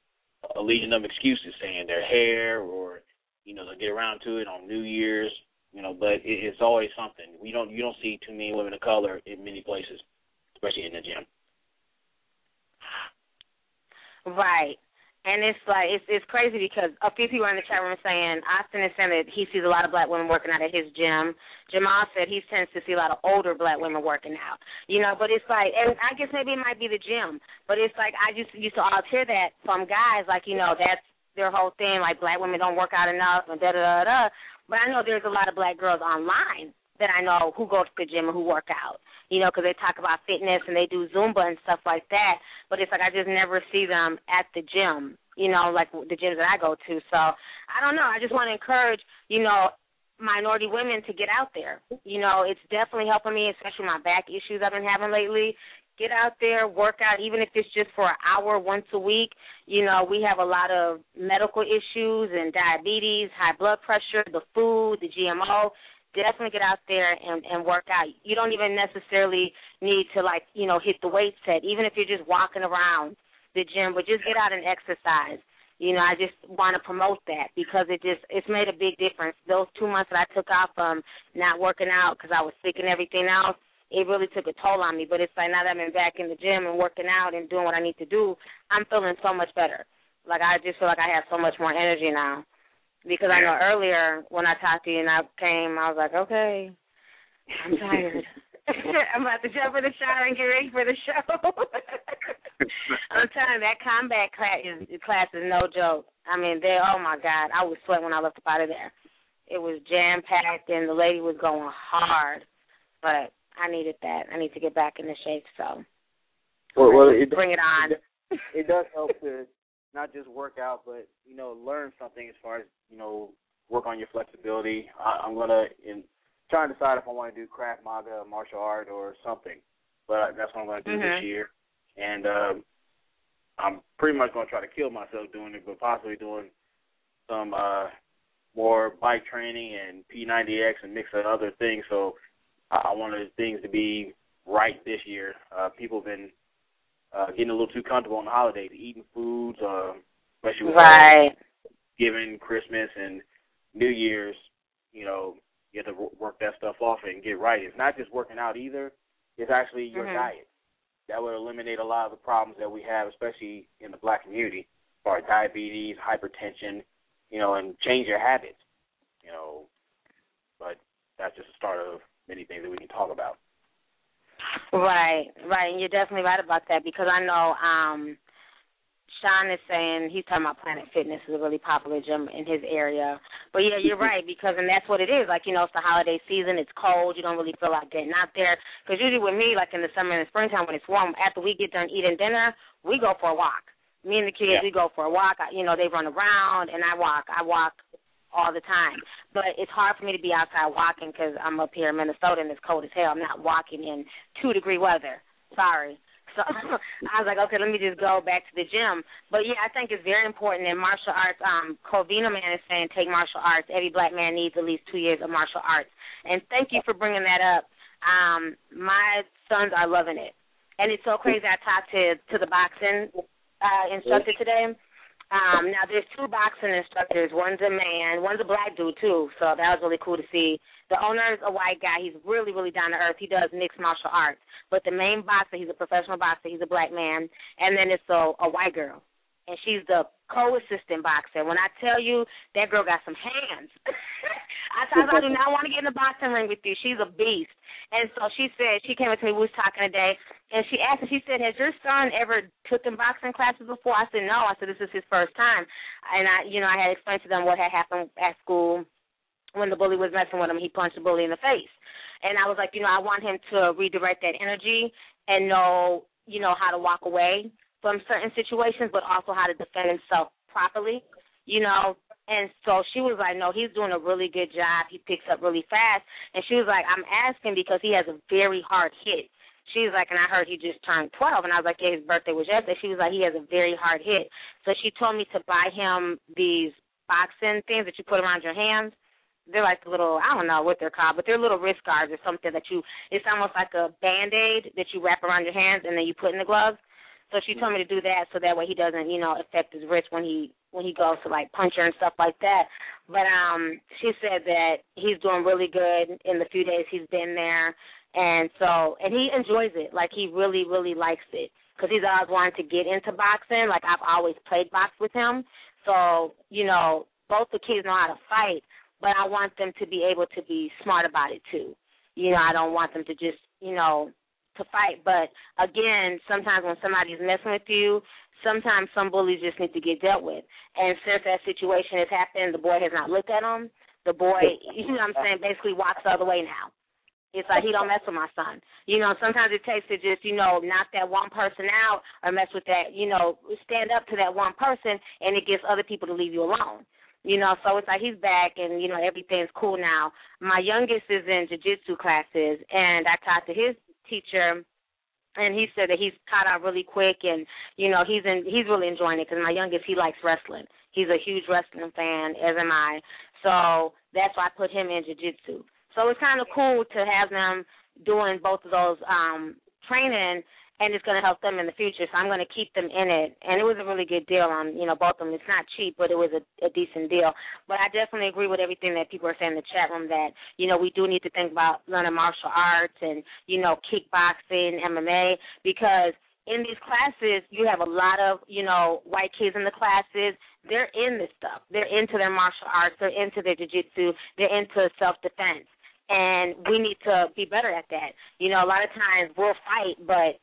a legion of excuses, saying their hair or, you know, they'll get around to it on New Year's, but it's always something. You don't see too many women of color in many places, especially in the gym. Right. And it's like it's crazy because a few people in the chat room are saying Austin is saying that he sees a lot of black women working out at his gym. Jamal said he tends to see a lot of older black women working out. But it's like, and I guess maybe it might be the gym, but it's like I just used to always hear that from guys, like, that's their whole thing, like black women don't work out enough and da-da-da-da. But I know there's a lot of black girls online that I know who go to the gym and who work out, because they talk about fitness and they do Zumba and stuff like that. But it's like I just never see them at the gym, like the gyms that I go to. So I don't know. I just want to encourage, minority women to get out there. It's definitely helping me, especially my back issues I've been having lately. Get out there, work out, even if it's just for an hour once a week. We have a lot of medical issues and diabetes, high blood pressure, the food, the GMO. Definitely get out there and work out. You don't even necessarily need to, hit the weight set, even if you're just walking around the gym, but just get out and exercise. I just want to promote that because it's made a big difference. Those 2 months that I took off from not working out because I was sick and everything else, it really took a toll on me. But it's like now that I'm back in the gym and working out and doing what I need to do, I'm feeling so much better. Like I just feel like I have so much more energy now. Because I know earlier when I talked to you and I came, I was like, okay, I'm tired. I'm about to jump in the shower and get ready for the show. I'm telling you, that combat class is no joke. I mean, oh, my God, I was sweating when I left up out of there. It was jam-packed, and the lady was going hard. But I needed that. I need to get back into shape, so bring it on. It does help to not just work out, but, learn something as far as, work on your flexibility. I'm going to trying to decide if I want to do Krav Maga, martial art, or something. But that's what I'm going to do this year. And I'm pretty much going to try to kill myself doing it, but possibly doing some more bike training and P90X and mix of other things. So I wanted things to be right this year. People have been getting a little too comfortable on the holidays, eating foods, especially with Thanksgiving, Christmas, and New Year's, you have to work that stuff off and get right. It's not just working out either. It's actually your diet. That would eliminate a lot of the problems that we have, especially in the black community, as far as diabetes, hypertension, and change your habits, But that's just the start of many things that we can talk about. Right. And you're definitely right about that because I know Sean is saying he's talking about Planet Fitness is a really popular gym in his area. But, yeah, you're right and that's what it is. Like, it's the holiday season. It's cold. You don't really feel like getting out there. Because usually with me, like in the summer and the springtime when it's warm, after we get done eating dinner, we go for a walk. Me and the kids, we go for a walk. They run around, and I walk. I walk all the time. But it's hard for me to be outside walking because I'm up here in Minnesota and it's cold as hell. I'm not walking in 2-degree weather. Sorry. So I was like, okay, let me just go back to the gym. But, yeah, I think it's very important in martial arts. Covina Man is saying take martial arts. Every black man needs at least 2 years of martial arts. And thank you for bringing that up. My sons are loving it. And it's so crazy. I talked to the boxing instructor today. Now, there's 2 boxing instructors. One's a man. One's a black dude, too. So that was really cool to see. The owner is a white guy. He's really, really down to earth. He does mixed martial arts. But the main boxer, he's a professional boxer. He's a black man. And then it's a white girl. And she's the co-assistant boxer. When I tell you, that girl got some hands. I do not want to get in a boxing ring with you. She's a beast. And so she said, she came up to me, we was talking today, and she asked me, she said, has your son ever taken boxing classes before? I said, no. I said, this is his first time. And I had explained to them what had happened at school when the bully was messing with him. He punched the bully in the face. And I was like, I want him to redirect that energy and know, how to walk away from certain situations, but also how to defend himself properly, And so she was like, no, he's doing a really good job. He picks up really fast. And she was like, I'm asking because he has a very hard hit. She was like, and I heard he just turned 12. And I was like, yeah, his birthday was yesterday. She was like, he has a very hard hit. So she told me to buy him these boxing things that you put around your hands. They're like little, I don't know what they're called, but they're little wrist guards or something that it's almost like a Band-Aid that you wrap around your hands and then you put in the gloves. So she told me to do that so that way he doesn't, affect his wrist when he goes to, like, punch her and stuff like that. But she said that he's doing really good in the few days he's been there. And he enjoys it. Like, he really, really likes it because he's always wanted to get into boxing. Like, I've always played box with him. So, both the kids know how to fight, but I want them to be able to be smart about it, too. I don't want them to just, to fight. But, again, sometimes when somebody's messing with you, sometimes some bullies just need to get dealt with. And since that situation has happened, the boy has not looked at him. The boy, basically walks the other way now. It's like he don't mess with my son. Sometimes it takes to just, knock that one person out or mess with that, stand up to that one person, and it gets other people to leave you alone. So it's like he's back and, everything's cool now. My youngest is in jiu-jitsu classes, and I talked to his teacher, and he said that he's caught on really quick, and, he's really enjoying it because my youngest, he likes wrestling. He's a huge wrestling fan, as am I. So that's why I put him in jiu-jitsu. So it's kind of cool to have them doing both of those training, and it's going to help them in the future. So I'm going to keep them in it. And it was a really good deal on, both of them. It's not cheap, but it was a decent deal. But I definitely agree with everything that people are saying in the chat room that, we do need to think about learning martial arts and, kickboxing, MMA, because in these classes, you have a lot of, white kids in the classes. They're in this stuff. They're into their martial arts. They're into their jiu-jitsu. They're into self-defense. And we need to be better at that. A lot of times we'll fight, but,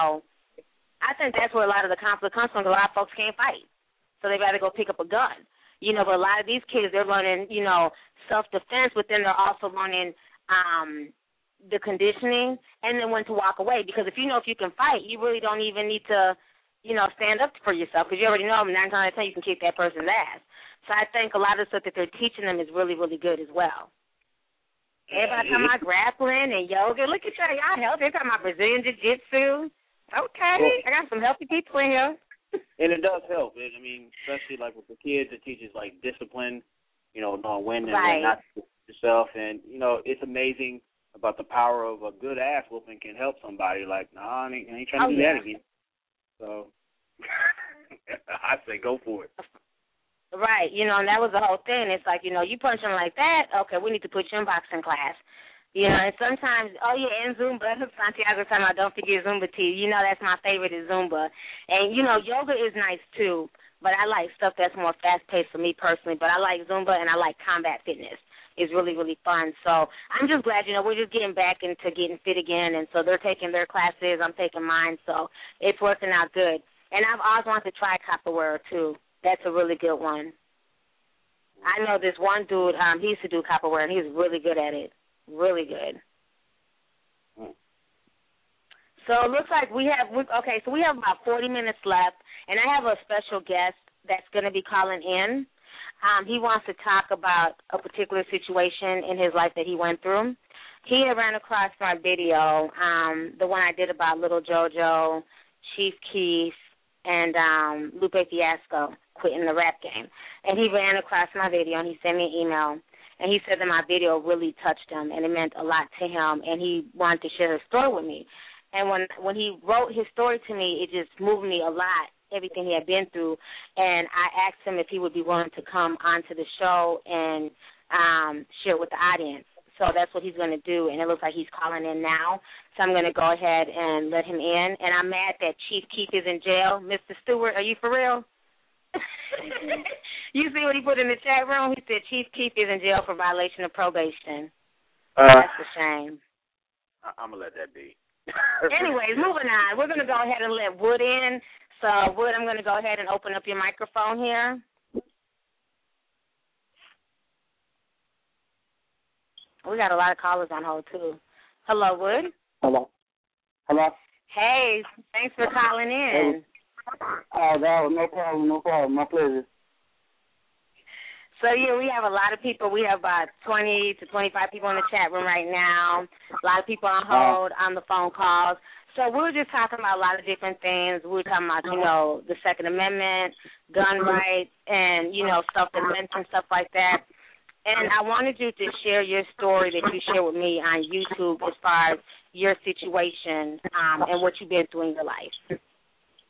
I think that's where a lot of the conflict comes from because a lot of folks can't fight. So they got to go pick up a gun. But a lot of these kids, they're learning, self-defense, but then they're also learning the conditioning and then when to walk away. Because if you can fight, you really don't even need to, stand up for yourself because you already know 9 times out of 10 you can kick that person's ass. So I think a lot of the stuff that they're teaching them is really, really good as well. Everybody talking about grappling and yoga. Look at y'all healthy. They're talking about Brazilian jiu-jitsu. Okay. I got some healthy people in here. And it does help. Especially like with the kids, it teaches like discipline, knowing when and when not to yourself. And, it's amazing about the power of a good ass whooping can help somebody. Like, I ain't trying to do that again. So I say go for it. Right, and that was the whole thing. It's like, you punch them like that, okay, we need to put you in boxing class. And sometimes, and Zumba. Santiago talking about don't forget Zumba too. That's my favorite is Zumba. And, yoga is nice too, but I like stuff that's more fast-paced for me personally. But I like Zumba and I like combat fitness. It's really, really fun. So I'm just glad, we're just getting back into getting fit again. And so they're taking their classes, I'm taking mine. So it's working out good. And I've always wanted to try capoeira too. That's a really good one. I know this one dude, he used to do capoeira, and he's really good at it. Really good. So it looks like we have about 40 minutes left, and I have a special guest that's going to be calling in. He wants to talk about a particular situation in his life that he went through. He had ran across my video, the one I did about Little JoJo, Chief Keef, and Lupe Fiasco quitting the rap game. And he ran across my video, and he sent me an email, and he said that my video really touched him, and it meant a lot to him, and he wanted to share his story with me. And when he wrote his story to me, it just moved me a lot, everything he had been through, and I asked him if he would be willing to come onto the show and share it with the audience. So that's what he's going to do, and it looks like he's calling in now. So I'm going to go ahead and let him in. And I'm mad that Chief Keef is in jail. Mr. Stewart, are you for real? You see what he put in the chat room? He said Chief Keef is in jail for violation of probation. That's a shame. I'm going to let that be. Anyways, moving on. We're going to go ahead and let Wood in. So, Wood, I'm going to go ahead and open up your microphone here. We got a lot of callers on hold, too. Hello, Wood. Hello. Hey, thanks for calling in. No problem. My pleasure. So, yeah, we have a lot of people. We have about 20 to 25 people in the chat room right now, a lot of people on hold on the phone calls. So we were just talking about a lot of different things. We were talking about, the Second Amendment, gun rights, and, self-defense and stuff like that. And I wanted you to share your story that you share with me on YouTube as far as your situation and what you've been through in your life.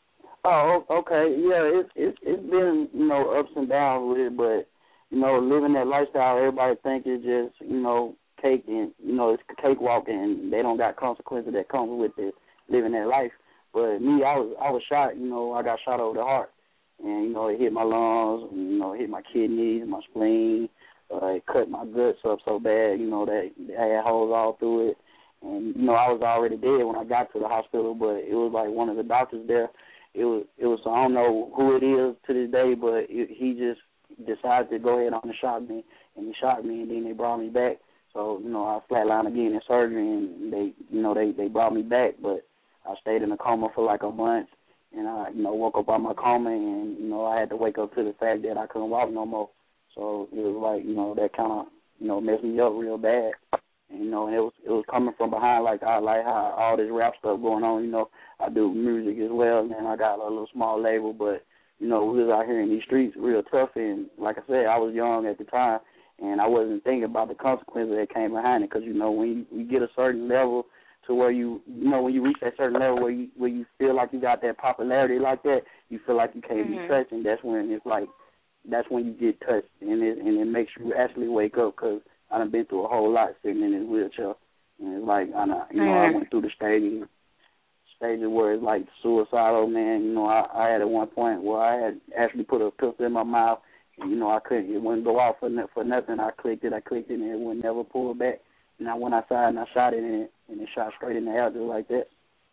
Oh, okay. Yeah, it's been, you know, ups and downs with it, but, you know, living that lifestyle, everybody think it's just, you know, cake and, you know, it's cakewalk and they don't got consequences that comes with it, living that life. But me, I was shot, you know, I got shot over the heart. And, you know, it hit my lungs, and, you know, it hit my kidneys, my spleen. It cut my guts up so bad, you know, that I had holes all through it. And, you know, I was already dead when I got to the hospital, but it was like one of the doctors there. It was I don't know who it is to this day, but he just decided to go ahead on and shot me. And he shot me, and then they brought me back. So, you know, I flatlined again in surgery, and they brought me back, but I stayed in a coma for like a month. And I, you know, woke up out my coma, and, you know, I had to wake up to the fact that I couldn't walk no more. So it was like, you know, that kind of, you know, messed me up real bad. And, you know, it was coming from behind, like how all this rap stuff going on. You know, I do music as well, and I got a little small label, but, you know, we was out here in these streets real tough. And like I said, I was young at the time, and I wasn't thinking about the consequences that came behind it. Because, you know, when you get a certain level to where you know, when you reach that certain level where you feel like you got that popularity like that, you feel like you can't be touched, and that's when it's like, that's when you get touched, and it makes you actually wake up, because I done been through a whole lot sitting in this wheelchair, and it's like, I went through the stages where it's like suicidal, man. You know, I had at one point where I had actually put a pistol in my mouth, and, you know, it wouldn't go off for nothing. I clicked it, and it would never pull back. And I went outside and I shot it, and it shot straight in the air just like that.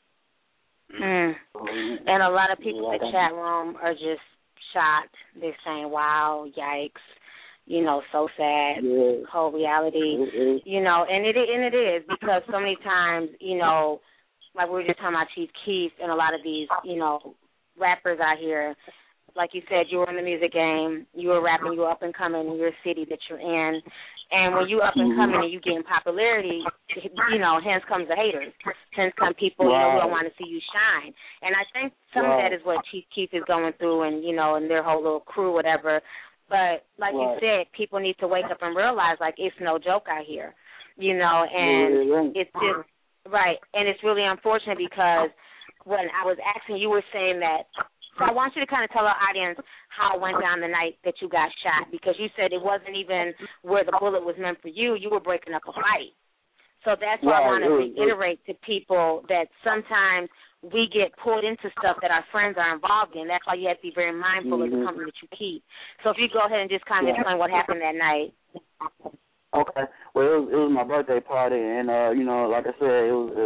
And a lot of people in the chat room are just shocked. They're saying, wow, yikes, you know, so sad, whole reality, you know, and it is, because so many times, you know, like we were just talking about Chief Keef and a lot of these, you know, rappers out here, like you said, you were in the music game, you were rapping, you were up and coming in your city that you're in. And when you up and coming and you getting popularity, you know, hence comes the haters. Hence come people, you know, who don't want to see you shine. And I think some of that is what Chief Keef is going through, and, you know, and their whole little crew, whatever. But like you said, people need to wake up and realize, like, it's no joke out here, you know, and it's just, right. And it's really unfortunate, because when I was asking, you were saying that, so I want you to kind of tell our audience how it went down the night that you got shot, because you said it wasn't even where the bullet was meant for you. You were breaking up a fight. So that's why I want to reiterate to people that sometimes we get pulled into stuff that our friends are involved in. That's why you have to be very mindful of the company that you keep. So if you go ahead and just kind of explain what happened that night. Okay. Well, it was my birthday party, and, you know, like I said,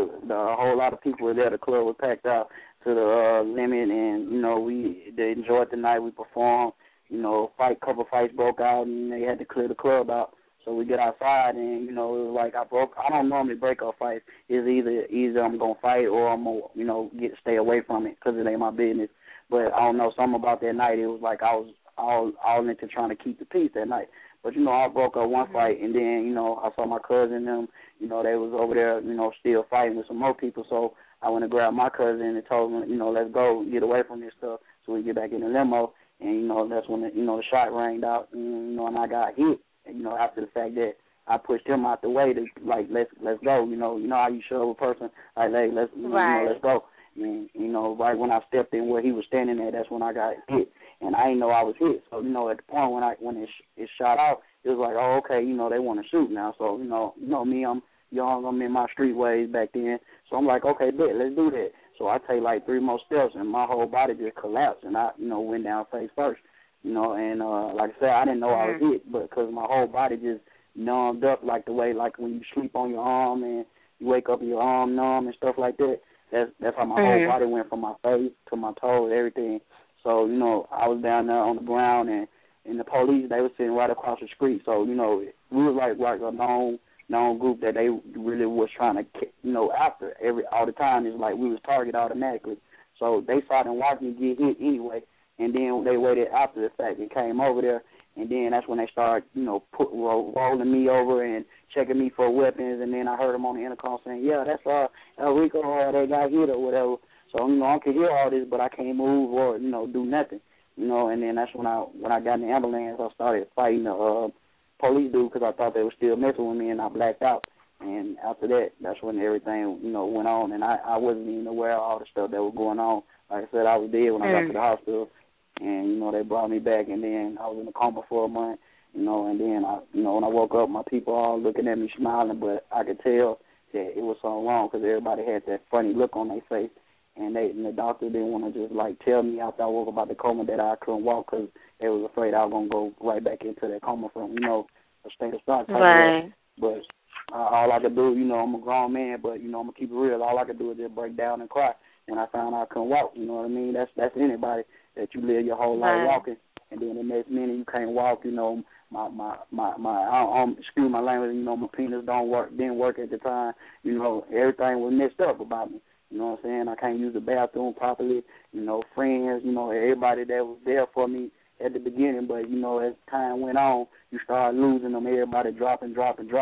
a whole lot of people were there. The club was packed out to the limit, and, you know, they enjoyed the night. We performed, you know, couple fights broke out, and they had to clear the club out. So we get outside, and, you know, it was like I don't normally break up fights. It's either I'm going to fight or I'm going to, you know, stay away from it, because it ain't my business. But I don't know, something about that night, it was like I was all into trying to keep the peace that night. But, you know, I broke up one fight, and then, you know, I saw my cousin and them, you know, they was over there, you know, still fighting with some more people. So I went and grabbed my cousin and told him, you know, let's go and get away from this stuff so we get back in the limo. And, you know, that's when, the shot rang out, and, you know, and I got hit, and, you know, after the fact that I pushed him out the way to, like, let's go. You know how you show a person, like, hey, let's go. And, you know, right when I stepped in where he was standing there, that's when I got hit. And I didn't know I was hit. So, you know, at the point when it shot out, it was like, oh, okay, you know, they want to shoot now. So, you know me, I'm young, I'm in my street ways back then. So I'm like, okay, let's do that. So I take like 3 more steps, and my whole body just collapsed, and I, you know, went down face first. You know, and like I said, I didn't know I was hit, but because my whole body just numbed up, like the way, like when you sleep on your arm and you wake up and your arm numb and stuff like that. That's how my whole body went, from my face to my toes, everything. So, you know, I was down there on the ground, and the police, they were sitting right across the street. So, you know, we was like a known group that they really was trying to, you know, after all the time. It's like we was targeted automatically. So they saw them watch me get hit anyway, and then they waited after the fact and came over there, and then that's when they started, you know, rolling me over and checking me for weapons, and then I heard them on the intercom saying, yeah, that's El Rico, or they got hit or whatever. So, you know, I could hear all this, but I can't move or, you know, do nothing, you know, and then that's when I got in the ambulance, I started fighting the police dude, because I thought they were still messing with me, and I blacked out. And after that, that's when everything, you know, went on, and I wasn't even aware of all the stuff that was going on like I said, I was dead when I got to the hospital, and you know they brought me back, and then I was in a coma for a month, you know, and then when I woke up, my people all looking at me smiling, but I could tell that it was something wrong because everybody had that funny look on their face, and the doctor didn't want to just like tell me after I woke up out the coma that I couldn't walk because they was afraid I was gonna go right back into that coma from a state of shock type of. But all I could do, you know, I'm a grown man, but you know I'm gonna keep it real. All I could do is just break down and cry when I found out I couldn't walk. You know what I mean? That's anybody that you live your whole life walking, and then the next minute you can't walk. You know, excuse my language. You know, my penis didn't work at the time. You know, everything was messed up about me. You know what I'm saying? I can't use the bathroom properly. You know, friends. You know, everybody that was there for me at the beginning, but you know, as time went on, you start losing them. Everybody dropping,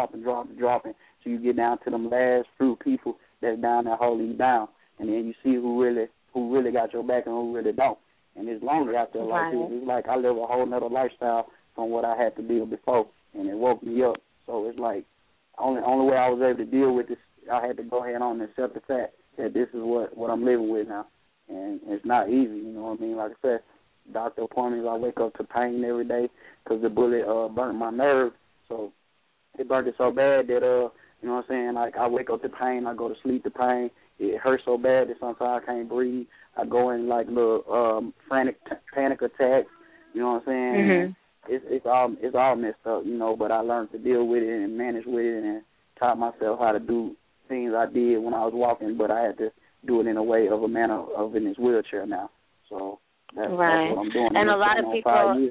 so you get down to them last few people that's down there holding you down, and then you see who really got your back and who really don't. And it's longer after like this. It's like I live a whole nother lifestyle from what I had to deal before, and it woke me up. So it's like only way I was able to deal with this, I had to go ahead on and accept the fact that this is what I'm living with now, and it's not easy. You know what I mean? Like I said, doctor appointments, I wake up to pain every day because the bullet burnt my nerve. So it burnt it so bad that, you know what I'm saying, like I wake up to pain, I go to sleep to pain. It hurts so bad that sometimes I can't breathe. I go in like little frantic panic attacks. You know what I'm saying? Mm-hmm. It's all messed up, you know, but I learned to deal with it and manage with it and taught myself how to do things I did when I was walking, but I had to do it in a way of a manner of in this wheelchair now. So that's what I'm doing. And a lot of people.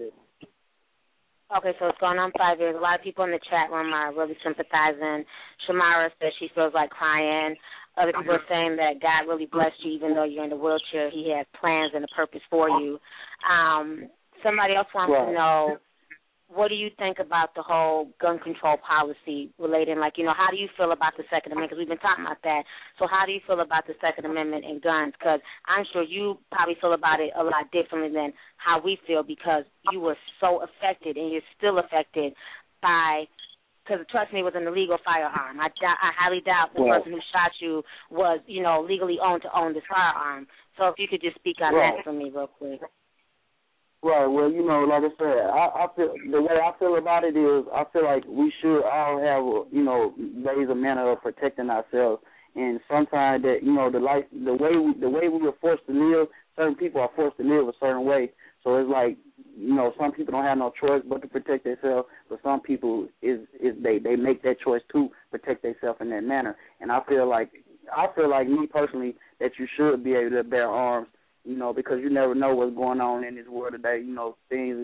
Okay, so it's going on 5 years. A lot of people in the chat room are really sympathizing. Shamara says she feels like crying. Other people are saying that God really blessed you, even though you're in the wheelchair. He has plans and a purpose for you. Somebody else wants to know, what do you think about the whole gun control policy relating, like, you know, how do you feel about the Second Amendment? Because we've been talking about that. So how do you feel about the Second Amendment and guns? Because I'm sure you probably feel about it a lot differently than how we feel because you were so affected and you're still affected by, because trust me, it was an illegal firearm. I highly doubt the person who shot you was, you know, legally owned to own this firearm. So if you could just speak on that for me real quick. Right. Well, you know, like I said, I feel the way I feel about it is I feel like we should all have, you know, ways and manner of protecting ourselves. And sometimes that, you know, the way we were forced to live, certain people are forced to live a certain way. So it's like, you know, some people don't have no choice but to protect themselves, but some people they make that choice to protect themselves in that manner. And I feel like me personally that you should be able to bear arms. You know, because you never know what's going on in this world today. You know,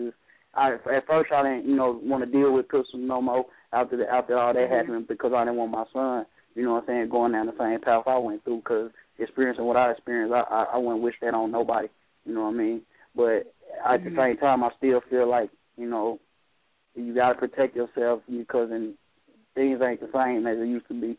at first I didn't, you know, want to deal with pistols no more after all that happened because I didn't want my son, you know what I'm saying, going down the same path I went through because experiencing what I experienced, I wouldn't wish that on nobody, you know what I mean? But at the same time, I still feel like, you know, you got to protect yourself because things ain't the same as it used to be.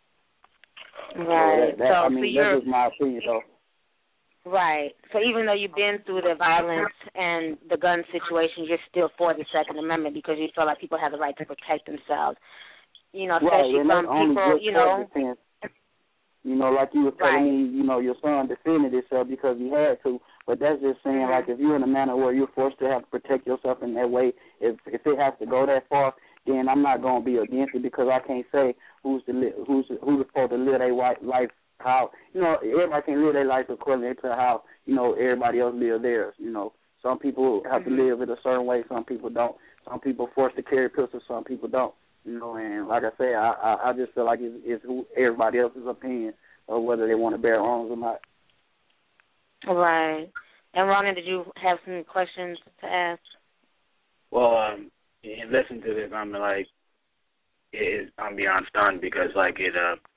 Right. That's just my opinion, though. Right. So even though you've been through the violence and the gun situation, you're still for the Second Amendment because you feel like people have the right to protect themselves. You know, especially from people, you know. You know, like you were telling me, you know, your son defended himself because he had to. But that's just saying, like, if you're in a manner where you're forced to have to protect yourself in that way, if it has to go that far, then I'm not going to be against it because I can't say who's supposed to live their life. How, you know, everybody can live their life according to how, you know, everybody else live theirs, you know. Some people have to live it a certain way, some people don't. Some people forced to carry pistols, some people don't, you know. And like I say, I just feel like it's everybody else's opinion of whether they want to bear arms or not. Right. And Ronan, did you have some questions to ask? Well, in listening to this, I'm beyond stunned because, like, it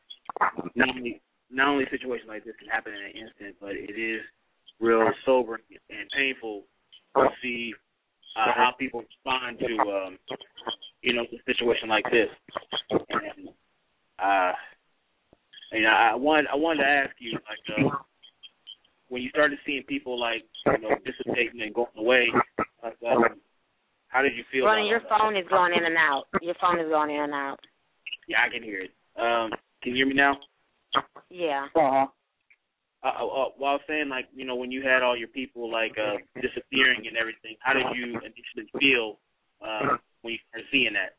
not only a situation like this can happen in an instant, but it is real sobering and painful to see how people respond to, you know, a situation like this. And you know, I wanted to ask you, like, when you started seeing people, like, you know, dissipating and going away, like, how did you feel? Ronnie, your phone is going in and out. Your phone is going in and out. Yeah, I can hear it. Can you hear me now? Yeah. Uh-huh. Well, I was saying, like, you know, when you had all your people, like, disappearing and everything, how did you initially feel when you started seeing that?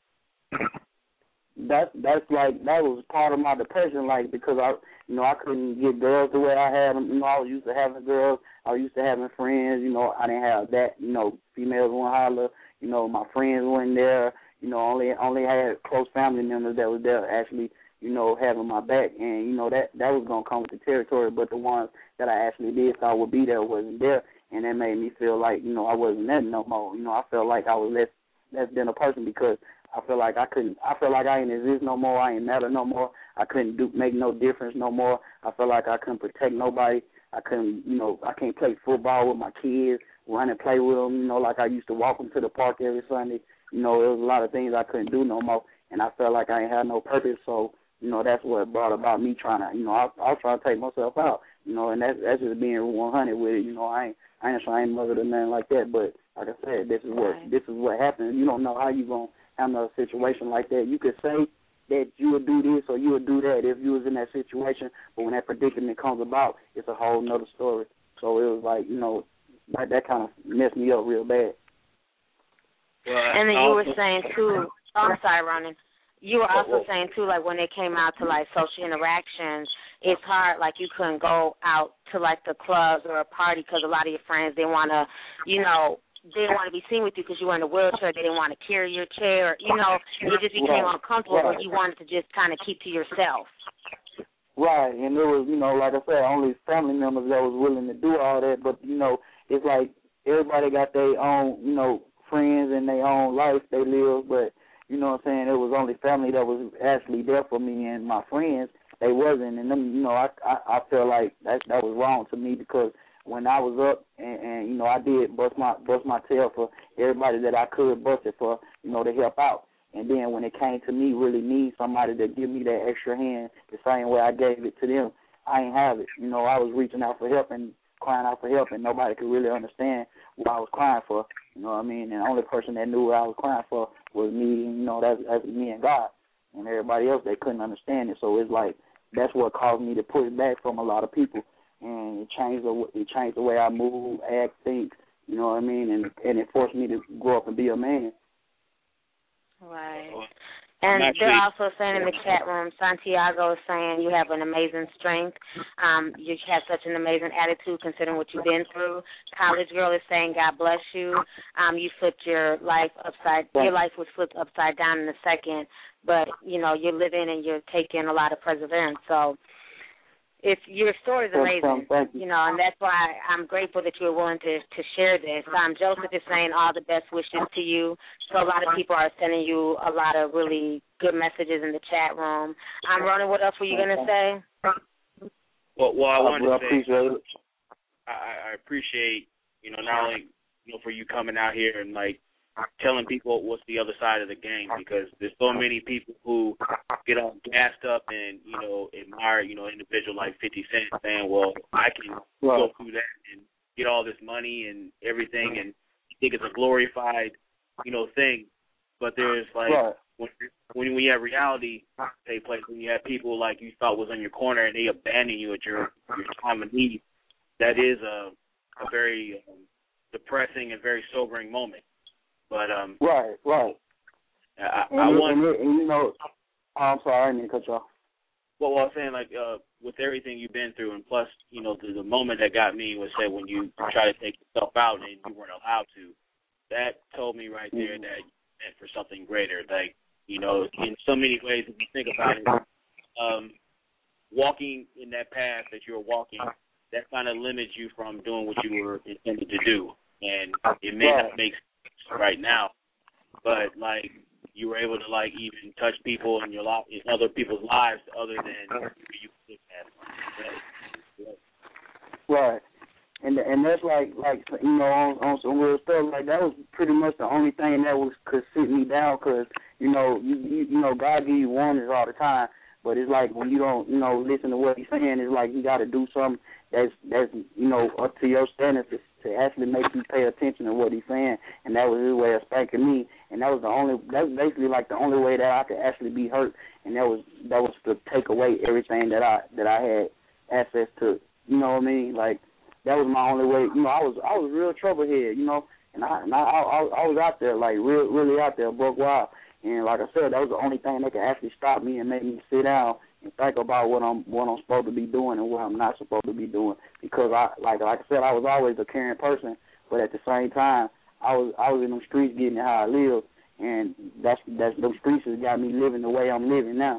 That's like, that was part of my depression, like, because I couldn't get girls the way I had them. You know, I was used to having girls. I was used to having friends. You know, I didn't have that. You know, females wouldn't holler. You know, my friends weren't there. You know, only had close family members that was there actually, you know, having my back. And, you know, that was going to come with the territory. But the ones that I actually did thought would be there wasn't there. And that made me feel like, you know, I wasn't that no more. You know, I felt like I was less than a person because I feel like I ain't exist no more. I ain't matter no more. I couldn't make no difference no more. I felt like I couldn't protect nobody. I couldn't, you know, I can't play football with my kids, run and play with them, you know, like I used to walk them to the park every Sunday. You know, there was a lot of things I couldn't do no more, and I felt like I ain't had no purpose. So, you know, that's what brought about me trying to, you know, I was trying to take myself out, you know, and that's just being 100 with it. You know, I ain't mothered or nothing like that, but like I said, this is what happens. You don't know how you gonna handle a situation like that. You could say that you would do this or you would do that if you was in that situation, but when that predicament comes about, it's a whole nother story. So it was like, you know, that kind of messed me up real bad. And then you were saying, too, I'm sorry, Ronan, you were also saying, too, like when it came out to, like, social interactions, it's hard, like you couldn't go out to, like, the clubs or a party because a lot of your friends didn't want to, you know, they didn't want to be seen with you because you were in a wheelchair. They didn't want to carry your chair. You know, it just became uncomfortable when you wanted to just kind of keep to yourself. Right, and it was, you know, like I said, only family members that was willing to do all that. But, you know, it's like everybody got their own, you know, friends and their own life they live. But, you know what I'm saying, it was only family that was actually there for me, and my friends, they wasn't. And them, you know, I feel like that was wrong to me because when I was up and you know, I did bust my tail for everybody that I could bust it for, you know, to help out. And then when it came to me really need somebody to give me that extra hand the same way I gave it to them, I ain't have it. You know, I was reaching out for help and crying out for help, and nobody could really understand what I was crying for. You know what I mean? And the only person that knew what I was crying for was me, and, you know, that's me and God. And everybody else, they couldn't understand it. So it's like that's what caused me to push back from a lot of people. And it changed the way I move, act, think, you know what I mean, and it forced me to grow up and be a man. Right. And they're also saying in the chat room, Santiago is saying you have an amazing strength. You have such an amazing attitude considering what you've been through. College Girl is saying God bless you. You flipped your life your life was flipped upside down in a second, but, you know, you're living and you're taking a lot of perseverance. So your story is amazing, you know, and that's why I'm grateful that you were willing to share this. Joseph is saying all the best wishes to you. So a lot of people are sending you a lot of really good messages in the chat room. Ronan, what else were you going to say? Well, I wanted to say I appreciate, you know, not only, you know, for you coming out here and, like, telling people what's the other side of the game, because there's so many people who get all gassed up and, you know, admire, you know, an individual like 50 Cent saying, well, I can go through that and get all this money and everything, and you think it's a glorified, you know, thing. But there's, like, when you have reality take place, when you have people like you thought was on your corner and they abandon you at your time of need, that is a very depressing and very sobering moment. But right. I want, and you know, I'm sorry, I didn't cut you off. Well, I was saying, like, with everything you've been through, and plus, you know, the moment that got me was say when you try to take yourself out and you weren't allowed to. That told me right there that you meant for something greater. Like, you know, in so many ways, if you think about it, walking in that path that you're walking, that kind of limits you from doing what you were intended to do, and it may not make right now, but like you were able to like even touch people in your in other people's lives other than you could have. Right, and that's like you know, on some real stuff, like that was pretty much the only thing that could sit me down, because you know God give you warnings all the time, but it's like when you don't, you know, listen to what he's saying, it's like you got to do something that's you know, up to your standards to actually make you pay attention to what he's saying. And that was his way of spanking me, and that's basically like the only way that I could actually be hurt, and that was to take away everything that I had access to, You know what I mean? Like, that was my only way. You know, I was real troublehead, you know, and I was out there, like, really out there, buck wild. And like I said, that was the only thing that could actually stop me and make me sit down and think about what I'm supposed to be doing and what I'm not supposed to be doing. Because like I said, I was always a caring person, but at the same time, I was in them streets getting how I live, and that's those streets has got me living the way I'm living now.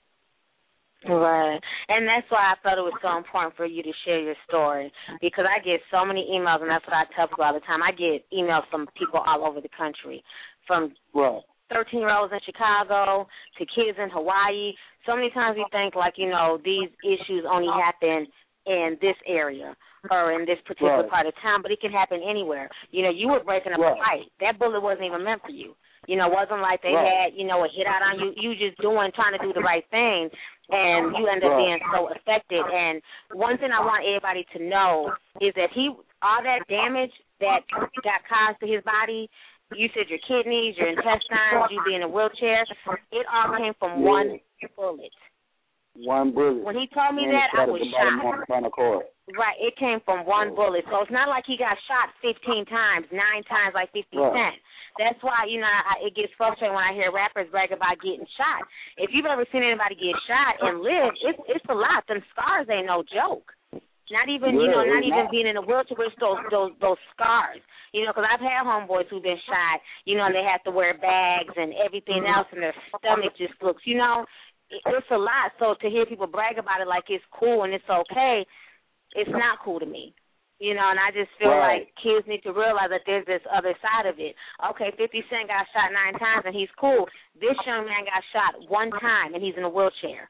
Right. And that's why I felt it was so important for you to share your story, because I get so many emails, and that's what I tell people all the time. I get emails from people all over the country, from 13-year-olds in Chicago to kids in Hawaii. So many times we think, like, you know, these issues only happen in this area or in this particular part of town, but it can happen anywhere. You know, you were breaking up a fight. That bullet wasn't even meant for you. You know, it wasn't like they had, you know, a hit out on you. You just trying to do the right thing, and you end up being so affected. And one thing I want everybody to know is that all that damage that got caused to his body, you said your kidneys, your intestines, you being in a wheelchair, it all came from one bullet. One bullet. When he told me that, I was shocked. Right, it came from one bullet. So it's not like he got shot 15 times, 9 times like 50 Cent. That's why, you know, it gets frustrating when I hear rappers brag about getting shot. If you've ever seen anybody get shot and live, it's a lot. Them scars ain't no joke. Not even, you know, not even being in a wheelchair, but those scars. You know, because I've had homeboys who've been shot, you know, and they have to wear bags and everything else, and their stomach just looks, you know, it's a lot. So to hear people brag about it like it's cool and it's okay, it's not cool to me. You know, and I just feel like kids need to realize that there's this other side of it. Okay, 50 Cent got shot 9 times and he's cool. This young man got shot 1 time and he's in a wheelchair.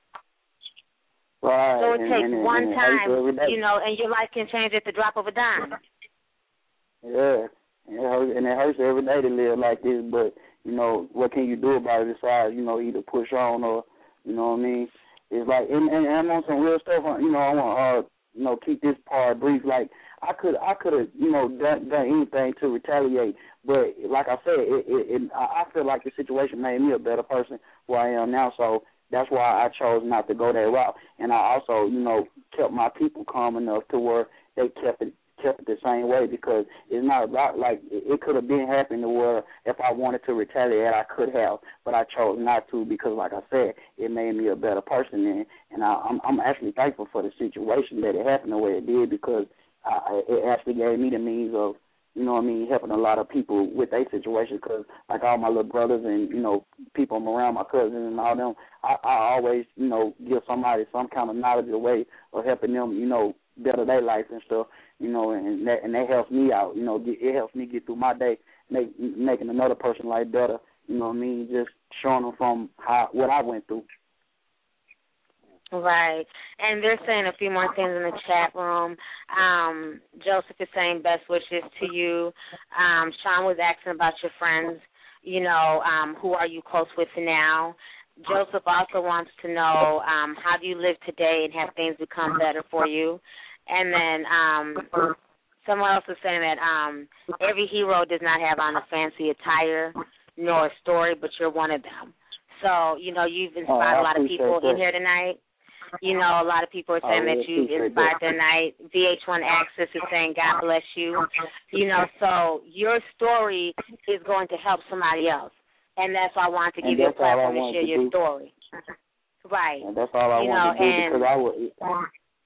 Right. So it takes one time, you know, and your life can change at the drop of a dime. Yeah, and it hurts every day to live like this, but, you know, what can you do about it besides, you know, either push on or, you know what I mean? It's like, and I'm on some real stuff, you know, I want to, you know, keep this part brief. Like, I could have, you know, done anything to retaliate, but like I said, I feel like the situation made me a better person who I am now, so that's why I chose not to go that route. And I also, you know, kept my people calm enough to where they kept it the same way, because it's not about, like, it could have been happening to where if I wanted to retaliate, I could have, but I chose not to because, like I said, it made me a better person, and I'm actually thankful for the situation that it happened the way it did, because it actually gave me the means of, you know what I mean, helping a lot of people with their situation, because, like, all my little brothers and, you know, people around, my cousins and all them, I always, you know, give somebody some kind of knowledge or way of helping them, you know, better their life and stuff, you know, and that helps me out, you know, it helps me get through my day, making another person life better, you know what I mean, just showing them from what I went through. Right. And they're saying a few more things in the chat room. Joseph is saying best wishes to you. Sean was asking about your friends, you know, who are you close with now? Joseph also wants to know how do you live today and have things become better for you? And then someone else is saying that every hero does not have on a fancy attire nor a story, but you're one of them. So, you know, you've inspired a lot of people in here tonight. You know, a lot of people are saying that you've inspired their night. VH1 Access is saying God bless you. You know, so your story is going to help somebody else. And that's why I wanted to give you a platform to share your story. Right. And that's all I want to do, because I would.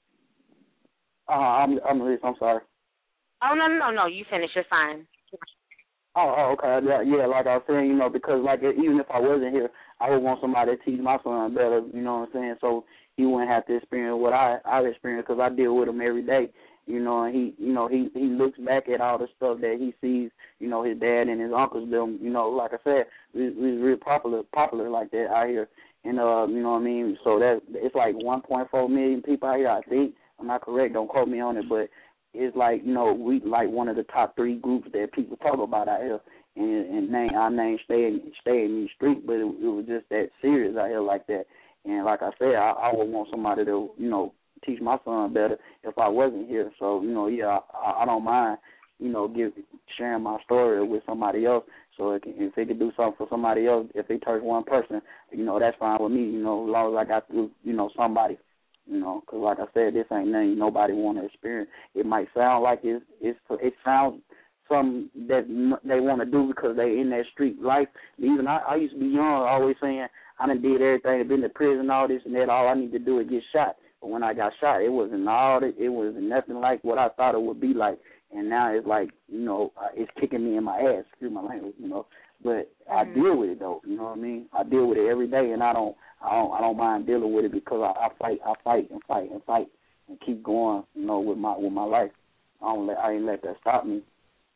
I'm sorry. Oh, no. You finish. You're fine. Oh, okay. Yeah, like I was saying, you know, because, like, even if I wasn't here, I would want somebody to teach my son better, you know what I'm saying, so he wouldn't have to experience what I've experienced, because I deal with him every day, you know, and he looks back at all the stuff that he sees, you know, his dad and his uncles, them, you know, like I said, we real popular like that out here, and, you know what I mean, so it's like 1.4 million people out here, I think. I'm not correct, don't quote me on it, but it's like, you know, we like one of the top 3 groups that people talk about out here, and our name stay in the street, but it was just that serious out here like that. And like I said, I would want somebody to, you know, teach my son better if I wasn't here. So, you know, yeah, I don't mind, you know, sharing my story with somebody else. So if it could do something for somebody else, if it touch one person, you know, that's fine with me, you know, as long as I got through, you know, somebody. you know, because like I said, this ain't nothing nobody want to experience. It might sound like it sounds something that they want to do because they in that street life. Even I used to be young, always saying I done did everything, I've been to prison, all this and that. All I need to do is get shot. But when I got shot, it wasn't nothing like what I thought it would be like. And now it's like, you know, it's kicking me in my ass, excuse my language, you know. But I deal with it though, you know what I mean? I deal with it every day, and I don't mind dealing with it because I fight and keep going, you know, with my life. I ain't let that stop me.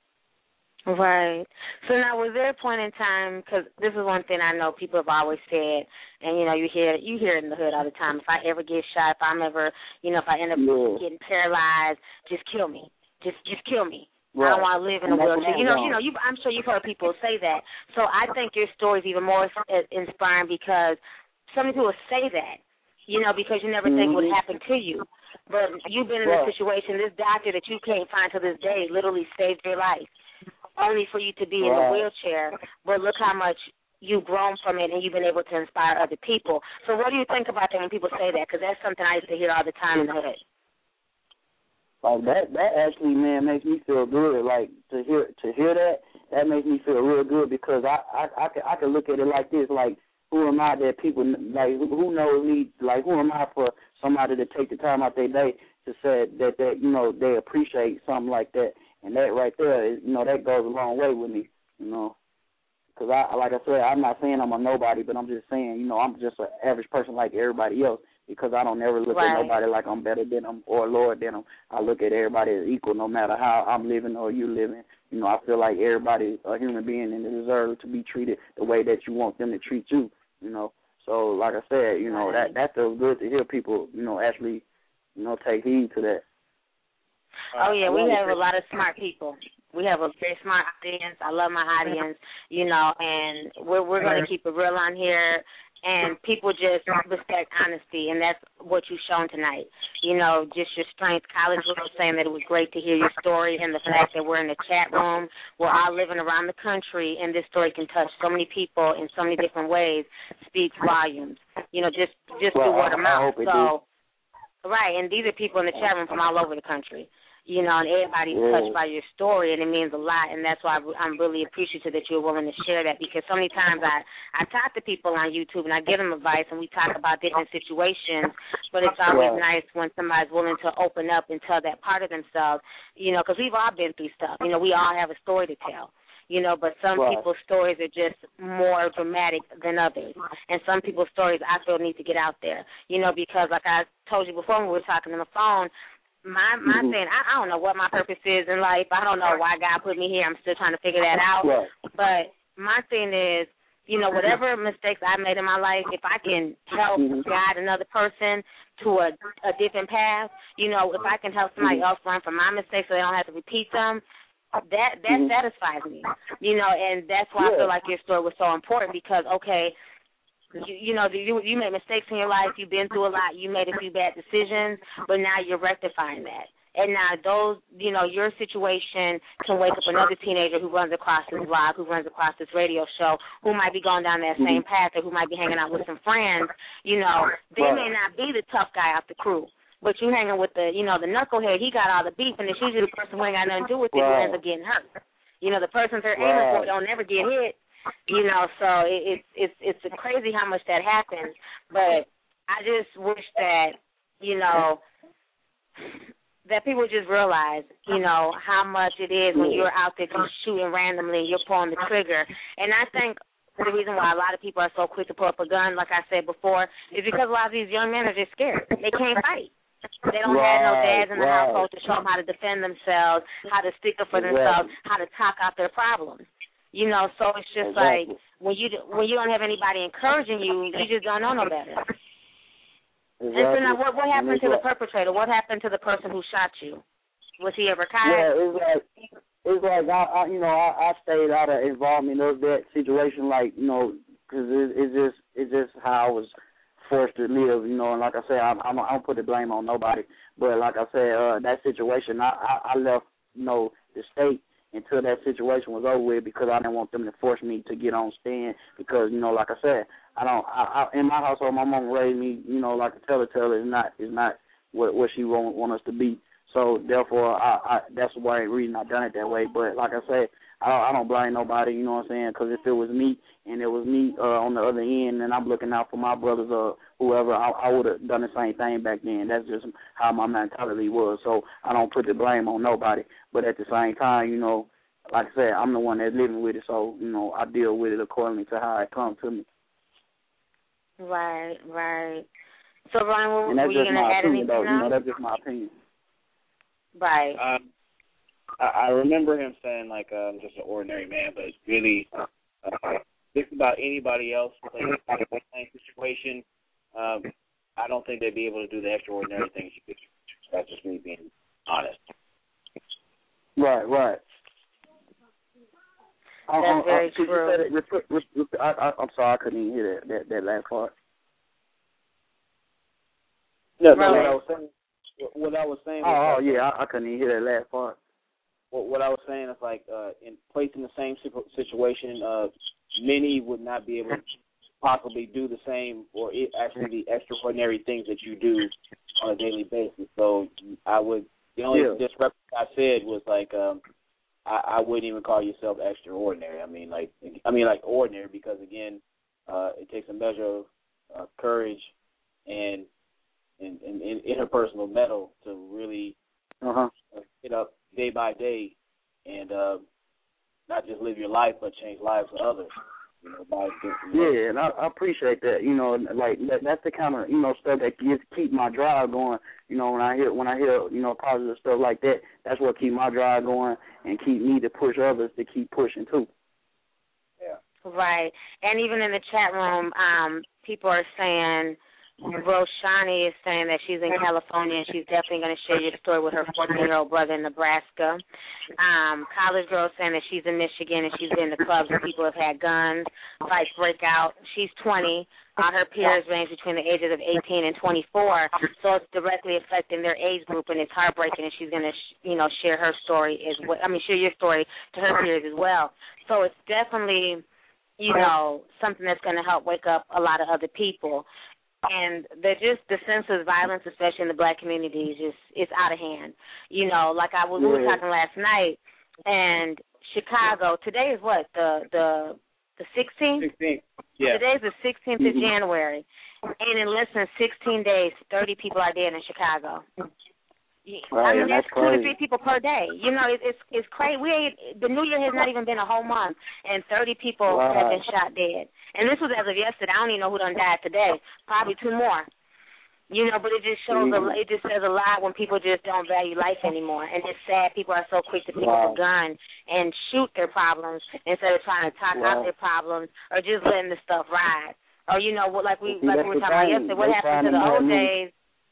Right. So now, was there a point in time, because this is one thing I know people have always said, and, you know, you hear it in the hood all the time, if I ever get shot, if I'm ever, you know, if I end up getting paralyzed, just kill me. Just kill me. Right. I don't want to live in a wheelchair. I'm sure you've heard people say that. So I think your story is even more inspiring because so many people say that, you know, because you never think it would happen to you. But you've been in a situation, this doctor that you can't find to this day literally saved your life, only for you to be in a wheelchair. But look how much you've grown from it and you've been able to inspire other people. So what do you think about that when people say that? Because that's something I used to hear all the time in the hood. Like that actually, man, makes me feel good. Like to hear that makes me feel real good because I can look at it like this, like who am I that people like who knows me? Like who am I for somebody to take the time out their day to say that you know they appreciate something like that, and that right there, you know, that goes a long way with me, you know. Because like I said, I'm not saying I'm a nobody, but I'm just saying, you know, I'm just an average person like everybody else. Because I don't ever look at nobody like I'm better than them or lower than them. I look at everybody as equal, no matter how I'm living or you living. You know, I feel like everybody's a human being and they deserve to be treated the way that you want them to treat you. You know, so like I said, you know, that feels good to hear people, you know, actually, you know, take heed to that. Oh yeah, we have a lot of smart people. We have a very smart audience. I love my audience, you know, and we're going to keep it real on here. And people just respect honesty, and that's what you've shown tonight. You know, just your strength. College was saying that it was great to hear your story and the fact that we're in the chat room. We're all living around the country, and this story can touch so many people in so many different ways, speaks volumes. You know, just through word of mouth. So, right, and these are people in the chat room from all over the country. You know, and everybody's touched by your story, and it means a lot, and that's why I'm really appreciative that you're willing to share that, because so many times I talk to people on YouTube, and I give them advice, and we talk about different situations, but it's always nice when somebody's willing to open up and tell that part of themselves, you know, because we've all been through stuff. You know, we all have a story to tell. You know, but some people's stories are just more dramatic than others. And some people's stories I feel need to get out there, you know, because like I told you before when we were talking on the phone, my thing, I don't know what my purpose is in life. I don't know why God put me here. I'm still trying to figure that out. But my thing is, you know, whatever mistakes I made in my life, if I can help guide another person to a different path, you know, if I can help somebody else learn from my mistakes so they don't have to repeat them, that satisfies me, you know, and that's why I feel like your story was so important because, okay, you know, you made mistakes in your life, you've been through a lot, you made a few bad decisions, but now you're rectifying that. And now those, you know, your situation can wake up another teenager who runs across this blog, who runs across this radio show, who might be going down that same path or who might be hanging out with some friends. You know, they may not be the tough guy out the crew, but you hanging with the, you know, the knucklehead, he got all the beef, and it's usually the person who ain't got nothing to do with it who ends up getting hurt. You know, the person they're aiming for don't never get hit. You know, so it's crazy how much that happens. But I just wish that, you know, that people just realize, you know, how much it is when you're out there just shooting randomly and you're pulling the trigger. And I think the reason why a lot of people are so quick to pull up a gun, like I said before, is because a lot of these young men are just scared. They can't fight. They don't have no dads in the household to show them how to defend themselves, how to stick up for themselves, how to talk out their problems. You know, so it's just like when you don't have anybody encouraging you, you just don't know no better. And so now, what happened to the perpetrator? What happened to the person who shot you? Was he ever caught? Yeah, it's like I stayed out of involvement of that situation, like, you know, because it's just how I was forced to live, you know. And like I said, I don't put the blame on nobody, but like I said, that situation, I left, you know, the state into until that situation was over with, because I didn't want them to force me to get on stand, because, you know, like I said, I in my household, my mom raised me, you know, like a teller is not what she want us to be. So therefore, I that's the reason I done it that way. But like I said, I don't blame nobody, you know what I'm saying? Because if it was me and it was me on the other end, and I'm looking out for my brothers or whoever, I would have done the same thing back then. That's just how my mentality was. So I don't put the blame on nobody. But at the same time, you know, like I said, I'm the one that's living with it. So, you know, I deal with it accordingly to how it comes to me. Right. So, Ron, and that's were you just going to my add opinion, anything though. else? You know, that's just my opinion. Right. I remember him saying, like, just an ordinary man, but really, just about anybody else in the same situation, I don't think they'd be able to do the extraordinary things you could. That's just me being honest. Right. That's very true. I'm sorry, I couldn't even hear that last part. No, what I was saying. I couldn't even hear that last part. What I was saying is, like, in placed in the same situation, many would not be able to possibly do the same or actually the extraordinary things that you do on a daily basis. So the only disrespect I said was, like, I wouldn't even call yourself extraordinary. I mean like ordinary, because again, it takes a measure of courage and interpersonal mettle to really get up day by day and not just live your life but change lives of others. You know, and I appreciate that. You know, like that's the kind of, you know, stuff that keep my drive going. You know, when I hear you know, positive stuff like that, that's what keep my drive going and keep me to push others to keep pushing too. Yeah. Right. And even in the chat room, people are saying, Roshani is saying that she's in California and she's definitely going to share your story with her 14-year-old brother in Nebraska. College girl saying that she's in Michigan and she's been to clubs where people have had guns, fights break out. She's 20. Her peers range between the ages of 18 and 24, so it's directly affecting their age group, and it's heartbreaking. And she's going to, share her story as well. share your story to her peers as well. So it's definitely, something that's going to help wake up a lot of other people. And the senseless violence, especially in the black community, is out of hand. We were talking last night, and Chicago. Today is what, the 16th? 16th. Yeah. Today's the 16th of January, and in less than 16 days, 30 people are dead in Chicago. Right, I mean, that's 2 to 3 crazy. people per day. It's crazy. The New Year has not even been a whole month, and 30 people have been shot dead. And this was as of yesterday. I don't even know who done died today. Probably 2 more. But it just shows. It just says a lot when people just don't value life anymore. And it's sad people are so quick to pick up a gun and shoot their problems instead of trying to talk out their problems or just letting the stuff ride. Or like we were talking about yesterday. What happened to the old days?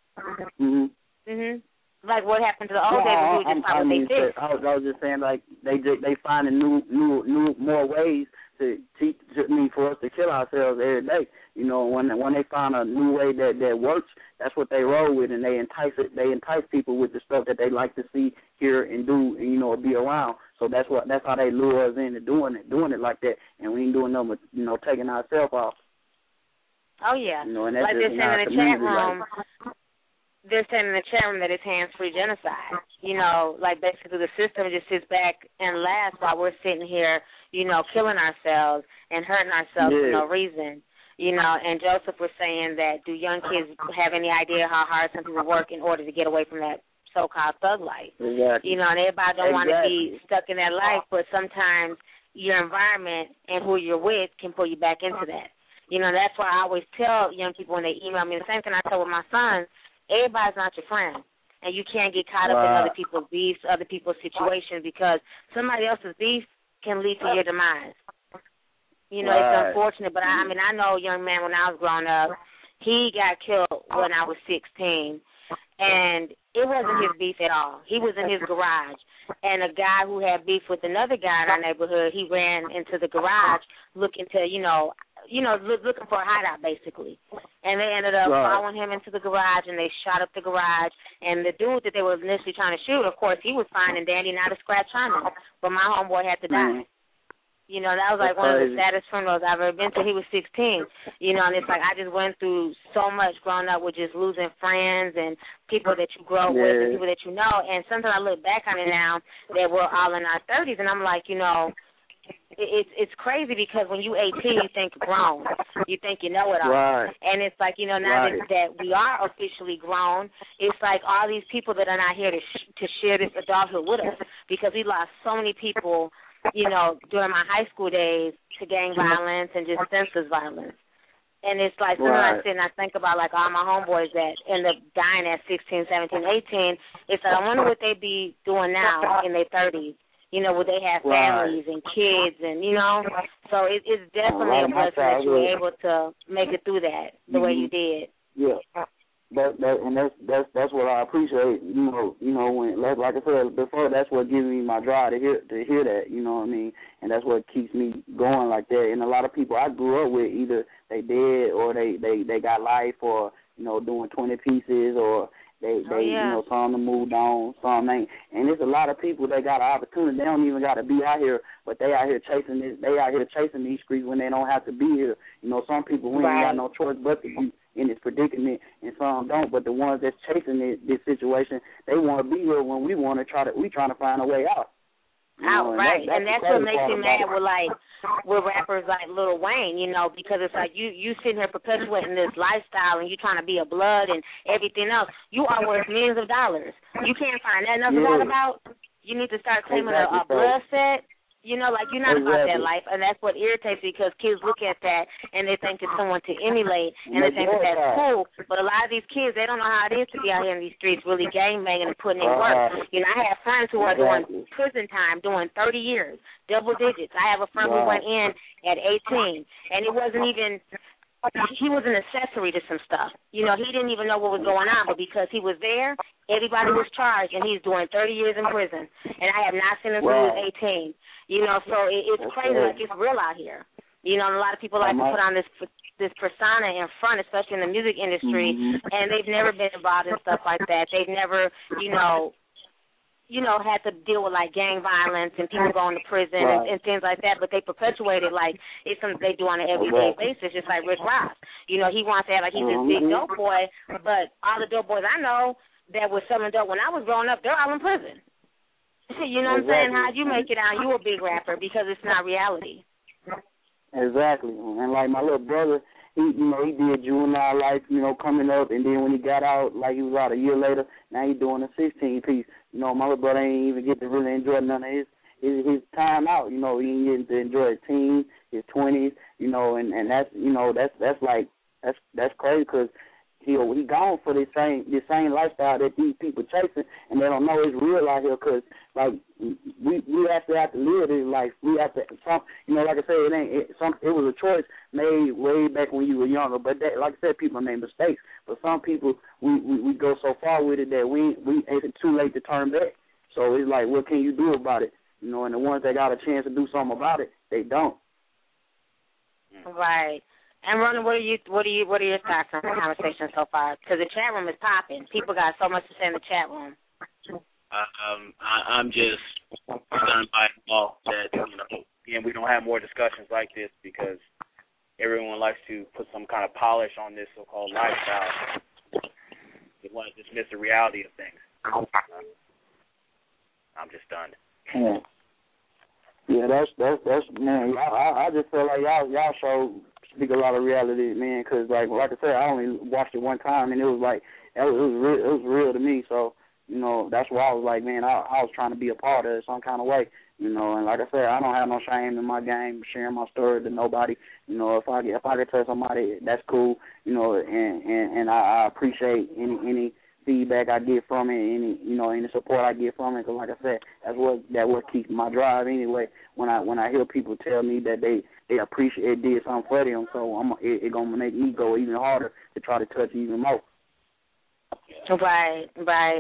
Like what happened to the old days when we would just talk what they did. I was just saying, like they find new more ways to teach for us to kill ourselves every day. When they find a new way that works, that's what they roll with, and they entice people with the stuff that they like to see, hear, and do, and be around. So that's how they lure us into doing it like that, and we ain't doing nothing but taking ourselves off. Oh yeah, and that's like they're saying in the chat room. They're saying in the chat room that it's hands-free genocide. Like basically the system just sits back and laughs while we're sitting here, killing ourselves and hurting ourselves for no reason. And Joseph was saying that do young kids have any idea how hard some people work in order to get away from that so-called thug life? Exactly. And everybody don't want to be stuck in that life, but sometimes your environment and who you're with can pull you back into that. That's why I always tell young people when they email me, the same thing I tell with my son, everybody's not your friend, and you can't get caught up in other people's beefs, other people's situations, because somebody else's beef can lead to your demise. It's unfortunate, but I know a young man when I was growing up, he got killed when I was 16, and it wasn't his beef at all. He was in his garage, and a guy who had beef with another guy in our neighborhood, he ran into the garage looking to, looking for a hideout, basically. And they ended up following him into the garage, and they shot up the garage. And the dude that they were initially trying to shoot, of course, he was fine and dandy, not a scratch on him. But my homeboy had to die. You know, that was like one of the saddest funerals I've ever been to. He was 16, you know, and it's like I just went through so much growing up with just losing friends and people that you grow up with and people that you know. And sometimes I look back on it now that we're all in our 30s, and I'm like, you know, it's crazy because when you 18, you think grown. You think you know it all. Right. And it's like, you know, now that we are officially grown, it's like all these people that are not here to share this adulthood with us because we lost so many people, you know, during my high school days to gang violence and just senseless violence. And it's like, sometimes I sit and I think about, like, all my homeboys that end up dying at 16, 17, 18. It's like, I wonder what they'd be doing now in their 30s. You know, would they have families and kids and, you know. So it's definitely a blessing that you were able to make it through that the way you did. Yeah. That's what I appreciate. You know, when like I said before, that's what gives me my drive to hear that. You know what I mean? And that's what keeps me going like that. And a lot of people I grew up with, either they dead or they got life, or you know, doing 20 pieces, or they you know, some them moved on, some ain't. And there's a lot of people that got an opportunity. They don't even got to be out here, but they out here chasing this. They out here chasing these streets when they don't have to be here. You know, some people we ain't got no choice but to be in this predicament, and some don't. But the ones that's chasing this situation, they want to be here when we want to we trying to find a way out. Right. And that's what makes me mad with rappers like Lil Wayne, you know, because it's like you sitting here perpetuating this lifestyle and you trying to be a blood and everything else. You are worth millions of dollars. You can't find that nothing about. You need to start claiming a blood set. You know, like, you're not about that life, and that's what irritates me, because kids look at that and they think it's someone to emulate, and they think that that's cool. But a lot of these kids, they don't know how it is to be out here in these streets really gangbanging and putting in work. You know, I have friends who are doing prison time, doing 30 years, double digits. I have a friend who went in at 18, and it wasn't even... He was an accessory to some stuff. You know, he didn't even know what was going on, but because he was there, everybody was charged, and he's doing 30 years in prison. And I have not seen him since he was 18. You know, so it's crazy. Like, it's real out here. You know, and a lot of people like to put on this persona in front, especially in the music industry, and they've never been involved in stuff like that. They've never, you know, had to deal with, like, gang violence and people going to prison and things like that, but they perpetuate it like it's something they do on an everyday basis, just like Rick Ross. You know, he wants to have, like, he's this big dope boy, but all the dope boys I know that was selling dope when I was growing up, they're all in prison. You know what I'm saying? How'd you make it out? You a big rapper, because it's not reality. Exactly. And, like, my little brother, he did juvenile life, you know, coming up, and then when he got out, like, he was out a year later, now he's doing a 16-piece. You know, my little brother ain't even get to really enjoy none of his time out. You know, he ain't getting to enjoy his teens, his 20s, you know, and that's, you know, that's crazy, because he gone for this same lifestyle that these people chasing, and they don't know it's real out here, because, like, we have to live this life. We have to, you know, like I said, it was a choice made way back when you were younger, but that, like I said, people made mistakes, but some people, we go so far with it that we it's too late to turn back. So it's like, what can you do about it? You know, and the ones that got a chance to do something about it, they don't. Right. And Ronan, what are your thoughts on the conversation so far? Because the chat room is popping. People got so much to say in the chat room. I'm just stunned by it all that, you know, again, we don't have more discussions like this, because everyone likes to put some kind of polish on this so-called lifestyle. They want to dismiss the reality of things. I'm just stunned. Yeah, that's man. I just feel like y'all speak a lot of reality, man. Because like I said, I only watched it one time, and it was like it was real to me. So you know, that's why I was like, man, I was trying to be a part of it some kind of way. You know, and like I said, I don't have no shame in my game, sharing my story to nobody. You know, if I can tell somebody, that's cool. You know, and I appreciate any feedback I get from it, any support I get from it. Because like I said, that's what keeps my drive anyway. When I hear people tell me that they appreciate it, did something for them, so it gonna make me go even harder to try to touch even more. Right.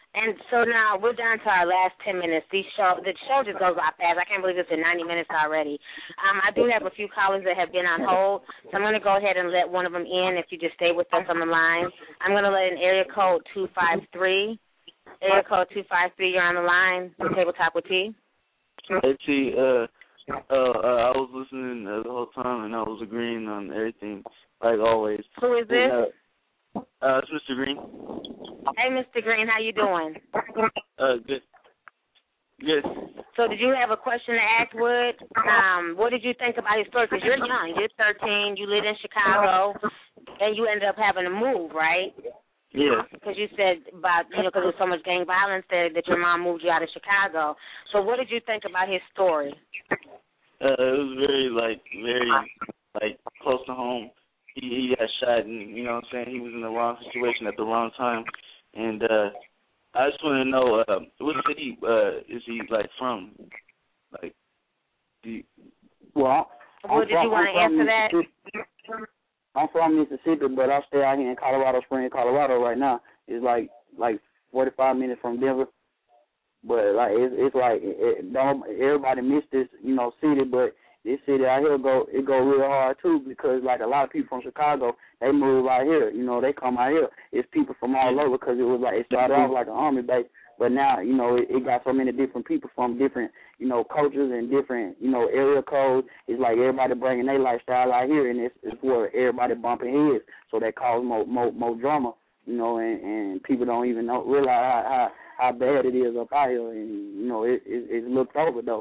And so now we're down to our last 10 minutes. The show just goes by fast. I can't believe it's been 90 minutes already. I do have a few callers that have been on hold, so I'm going to go ahead and let one of them in if you just stay with us on the line. I'm going to let in area code 253. Area code 253, you're on the line with Tabletop with T. Hey, T, I was listening the whole time, and I was agreeing on everything, like always. Who is this? It's Mr. Green. Hey, Mr. Green, how you doing? Good. Good. So did you have a question to ask Wood? What did you think about his story? Because you're young. You're 13. You live in Chicago, and you ended up having to move, right? Yeah. Because you said about, because there was so much gang violence there that your mom moved you out of Chicago. So what did you think about his story? It was very close to home. He got shot, and, you know what I'm saying, he was in the wrong situation at the wrong time. And I just want to know, what city is he, from? Did you want to answer that? I'm from Mississippi, but I stay out here in Colorado Springs, Colorado right now. It's like 45 minutes from Denver. But don't everybody miss this, city, but this city out here it go real hard too, because a lot of people from Chicago, they move out here, they come out here. It's people from all over, because it started off like an army base, but now, it got so many different people from different, cultures and different, area codes. It's like everybody bringing their lifestyle out here, and it's where everybody bumping heads, so that causes more drama, and people don't even realize how bad it is up out here, and, it's looked over, though.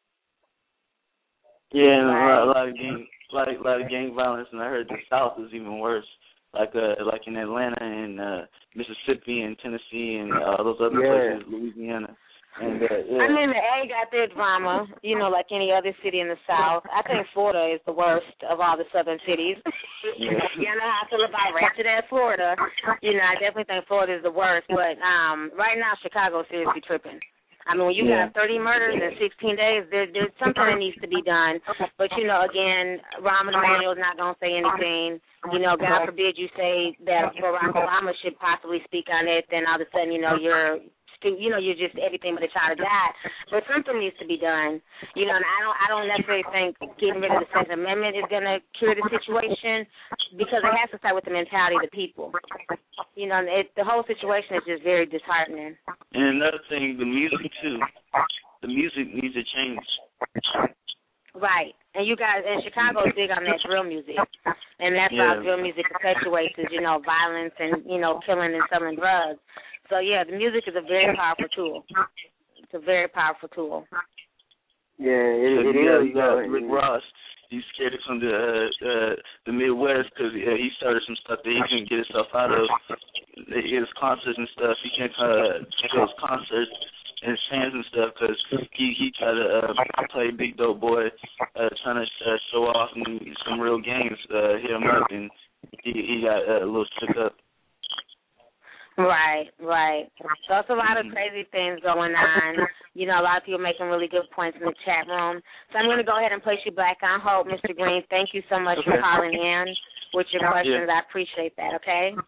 Yeah, and a lot of gang violence, and I heard the South is even worse, like in Atlanta and Mississippi and Tennessee and those other places, Louisiana. And I mean, the A got their drama, like any other city in the South. I think Florida is the worst of all the southern cities. You know how I feel about Ratchet at Florida. I definitely think Florida is the worst, but right now Chicago is seriously tripping. I mean, when you got 30 murders in 16 days, there's something that needs to be done. But, again, Rahm Emanuel is not going to say anything. God forbid you say that Barack Obama should possibly speak on it, then all of a sudden, you're just everything but a child of God. But something needs to be done. And I don't necessarily think getting rid of the Second Amendment is going to cure the situation, because it has to start with the mentality of the people. The whole situation is just very disheartening. And another thing, the music, too. The music needs to change. Right. And you guys in Chicago is big on that drill music. And that's how drill music perpetuates is, violence and, killing and selling drugs. So, the music is a very powerful tool. It's a very powerful tool. Yeah, it is. You got Rick Ross. He's scared from the Midwest, because he started some stuff that he couldn't get himself out of. His concerts and stuff. He can't go to his concerts and his fans and stuff, because he tried to play big dope boy, trying to show off some real games, hit him up, and he got a little shook up. Right. So it's a lot of crazy things going on. A lot of people making really good points in the chat room. So I'm going to go ahead and place you back on hold, Mr. Green. Thank you so much for calling in with your questions. I appreciate that, okay?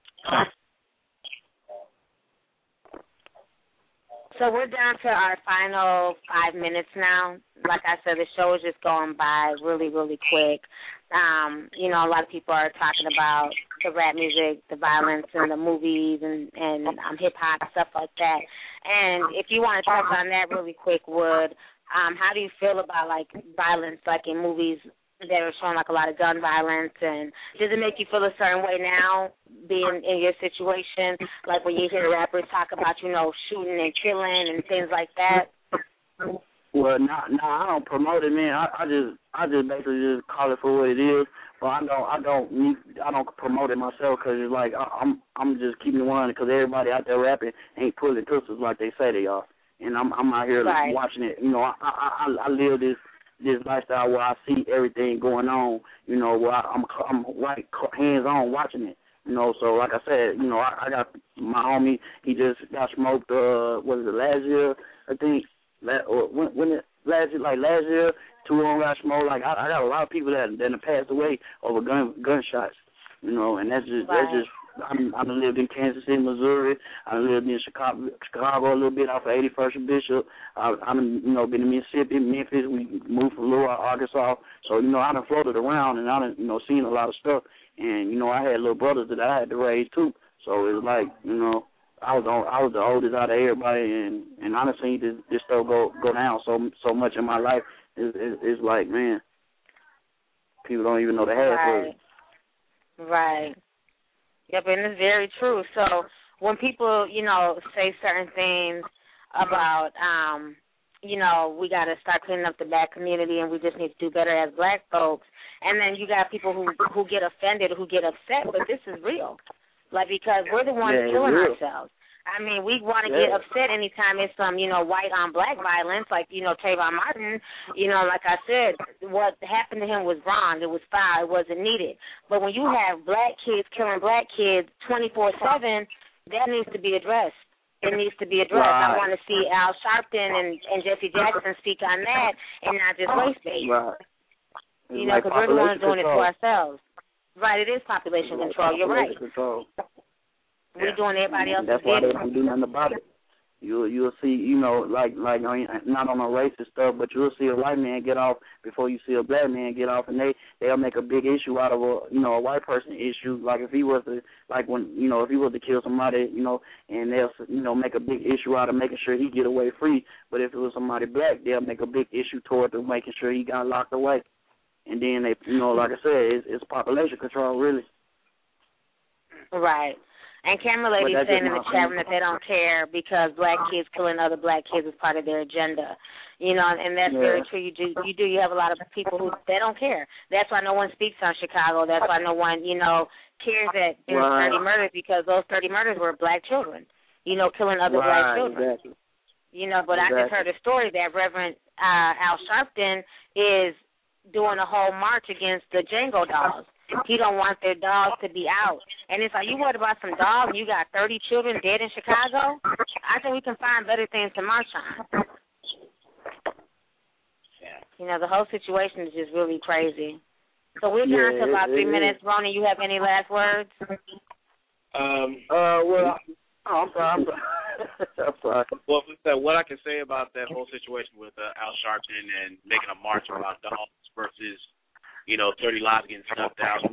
So we're down to our final 5 minutes now. Like I said, the show is just going by really, really quick. A lot of people are talking about the rap music, the violence, and the movies, and hip-hop, stuff like that. And if you want to touch on that really quick, Wood, how do you feel about, violence, in movies that are showing, a lot of gun violence? And does it make you feel a certain way now, being in your situation, when you hear rappers talk about, shooting and killing and things like that? Well, no, I don't promote it, man. I just basically just call it for what it is. But I don't promote it myself, because it's like I'm just keeping it 100, because everybody out there rapping ain't pulling pistols like they say they are, and I'm out here watching it. I live this lifestyle where I see everything going on. Where I'm right hands on watching it. So like I said, I got my homie. He just got smoked. Was it last year? I think. Last year, 2 of them got smoked. I got a lot of people that passed away over gunshots, and that's just I lived in Kansas City, Missouri. I lived in Chicago a little bit off of 81st and Bishop. I've been in Mississippi, Memphis. We moved from Louisville, Arkansas. So, I done floated around and I done, seen a lot of stuff. And, I had little brothers that I had to raise too. So it was like, I was the oldest out of everybody, and I done seen this stuff go down so much in my life. It's like, man, people don't even know the half of it. Right. Yep, and it's very true. So when people, say certain things about, we got to start cleaning up the black community and we just need to do better as black folks, and then you got people who get offended, who get upset, but this is real. Like, because we're the ones killing ourselves. I mean, we want to get upset anytime it's some, white on black violence, like, Trayvon Martin. Like I said, what happened to him was wrong. It was foul. It wasn't needed. But when you have black kids killing black kids 24/7, that needs to be addressed. It needs to be addressed. Right. I want to see Al Sharpton and Jesse Jackson speak on that and not just race bait. Right. Because we're the ones doing it to ourselves. Right, it is population control. You're right. We're doing everybody else's business. That's why they don't do nothing about it. You'll see, like not on a racist stuff, but you'll see a white man get off before you see a black man get off, and they'll make a big issue out of a white person issue. Like if he was to if he was to kill somebody, and they'll make a big issue out of making sure he get away free. But if it was somebody black, they'll make a big issue toward making sure he got locked away. And then they, like I said, it's population control really. Right. And Camera Lady saying in the chat room that they don't care because black kids killing other black kids is part of their agenda. And that's very true. You have a lot of people who they don't care. That's why no one speaks on Chicago. That's why no one, cares that there's 30 murders, because those 30 murders were black children, killing other black children. Exactly. But I just heard a story that Reverend Al Sharpton is doing a whole march against the Django dogs. He don't want their dogs to be out. And it's like, you worried about some dogs and you got 30 children dead in Chicago? I think we can find better things to march on. The whole situation is just really crazy. So we're down to about 3 minutes. Ronnie, you have any last words? I'm sorry. Well, what I can say about that whole situation with Al Sharpton and making a march about dogs versus 30 lives getting snuffed out.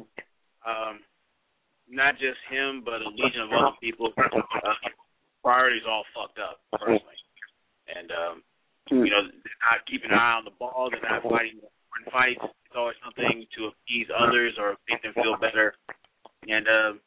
Not just him, but a legion of other people. Priorities all fucked up, personally. And, not keeping an eye on the ball, they're not fighting important fights. It's always something to appease others or make them feel better. And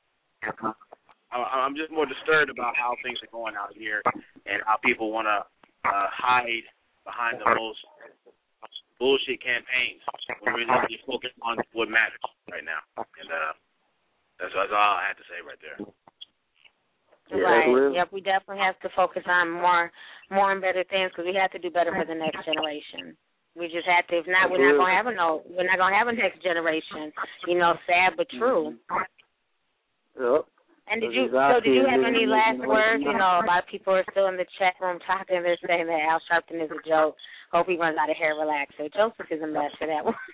I'm just more disturbed about how things are going out here and how people want to hide behind the most bullshit campaigns when we're really just focused on what matters right now. And that's all I have to say right there. Right. Yep, we definitely have to focus on more and better things because we have to do better for the next generation. We just have to. If not, we're not gonna have a next generation. Sad but true. Yep. And did you have any last words? A lot of people are still in the chat room talking. They're saying that Al Sharpton is a joke. Hope he runs out of hair relaxer. Joseph is a mess for that one.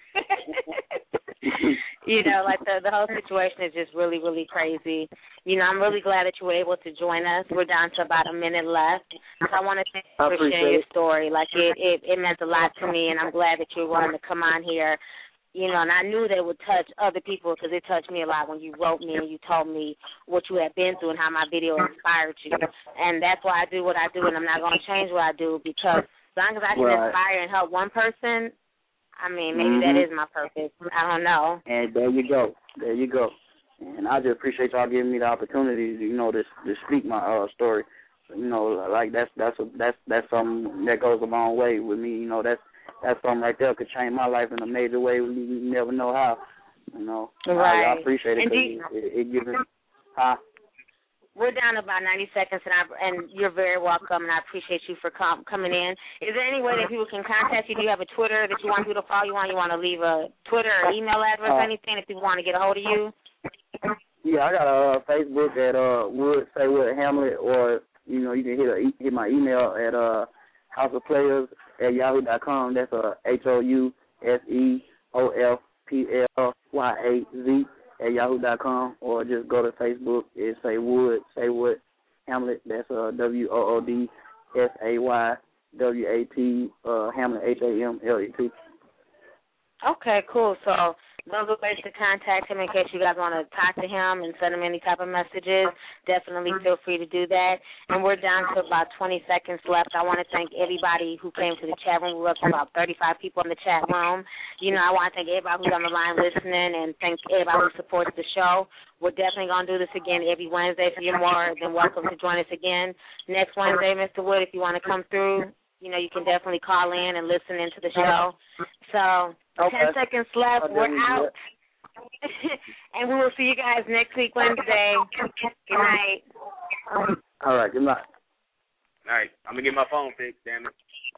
The whole situation is just really, really crazy. I'm really glad that you were able to join us. We're down to about a minute left. So I want to thank you for sharing your story. Like, it meant a lot to me, and I'm glad that you were willing to come on here. And I knew that it would touch other people because it touched me a lot when you wrote me and you told me what you had been through and how my video inspired you. And that's why I do what I do, and I'm not going to change what I do because as long as I can inspire and help one person, maybe that is my purpose. I don't know. And there you go. And I just appreciate y'all giving me the opportunity, to speak my story. Like that's something that goes a long way with me. That's something right there could change my life in a major way. You never know how. Right. I appreciate it because it gives me. We're down to about 90 seconds, and you're very welcome, and I appreciate you for coming in. Is there any way that people can contact you? Do you have a Twitter that you want people to follow you on? You want to leave a Twitter or email address or anything if people want to get a hold of you? Yeah, I got a Facebook at Wood Hamlet, or you can hit my email at houseofplayers@yahoo.com. That's HOUSEOFPLYAZ yahoo.com, or just go to Facebook and say what Hamlet. That's WOODSAYWAT Hamlet HAMLET. Okay, cool. So those are ways to contact him in case you guys want to talk to him and send him any type of messages. Definitely feel free to do that. And we're down to about 20 seconds left. I want to thank everybody who came to the chat room. We're up to about 35 people in the chat room. You know, I want to thank everybody who's on the line listening and thank everybody who supports the show. We're definitely going to do this again every Wednesday, so you're more than welcome to join us again. Next Wednesday, Mr. Wood, if you want to come through, you know, you can definitely call in and listen into the show. So 10 seconds left. We're out. And we will see you guys next week, Wednesday. Good night. All right, good night. All right, I'm going to get my phone fixed, damn it.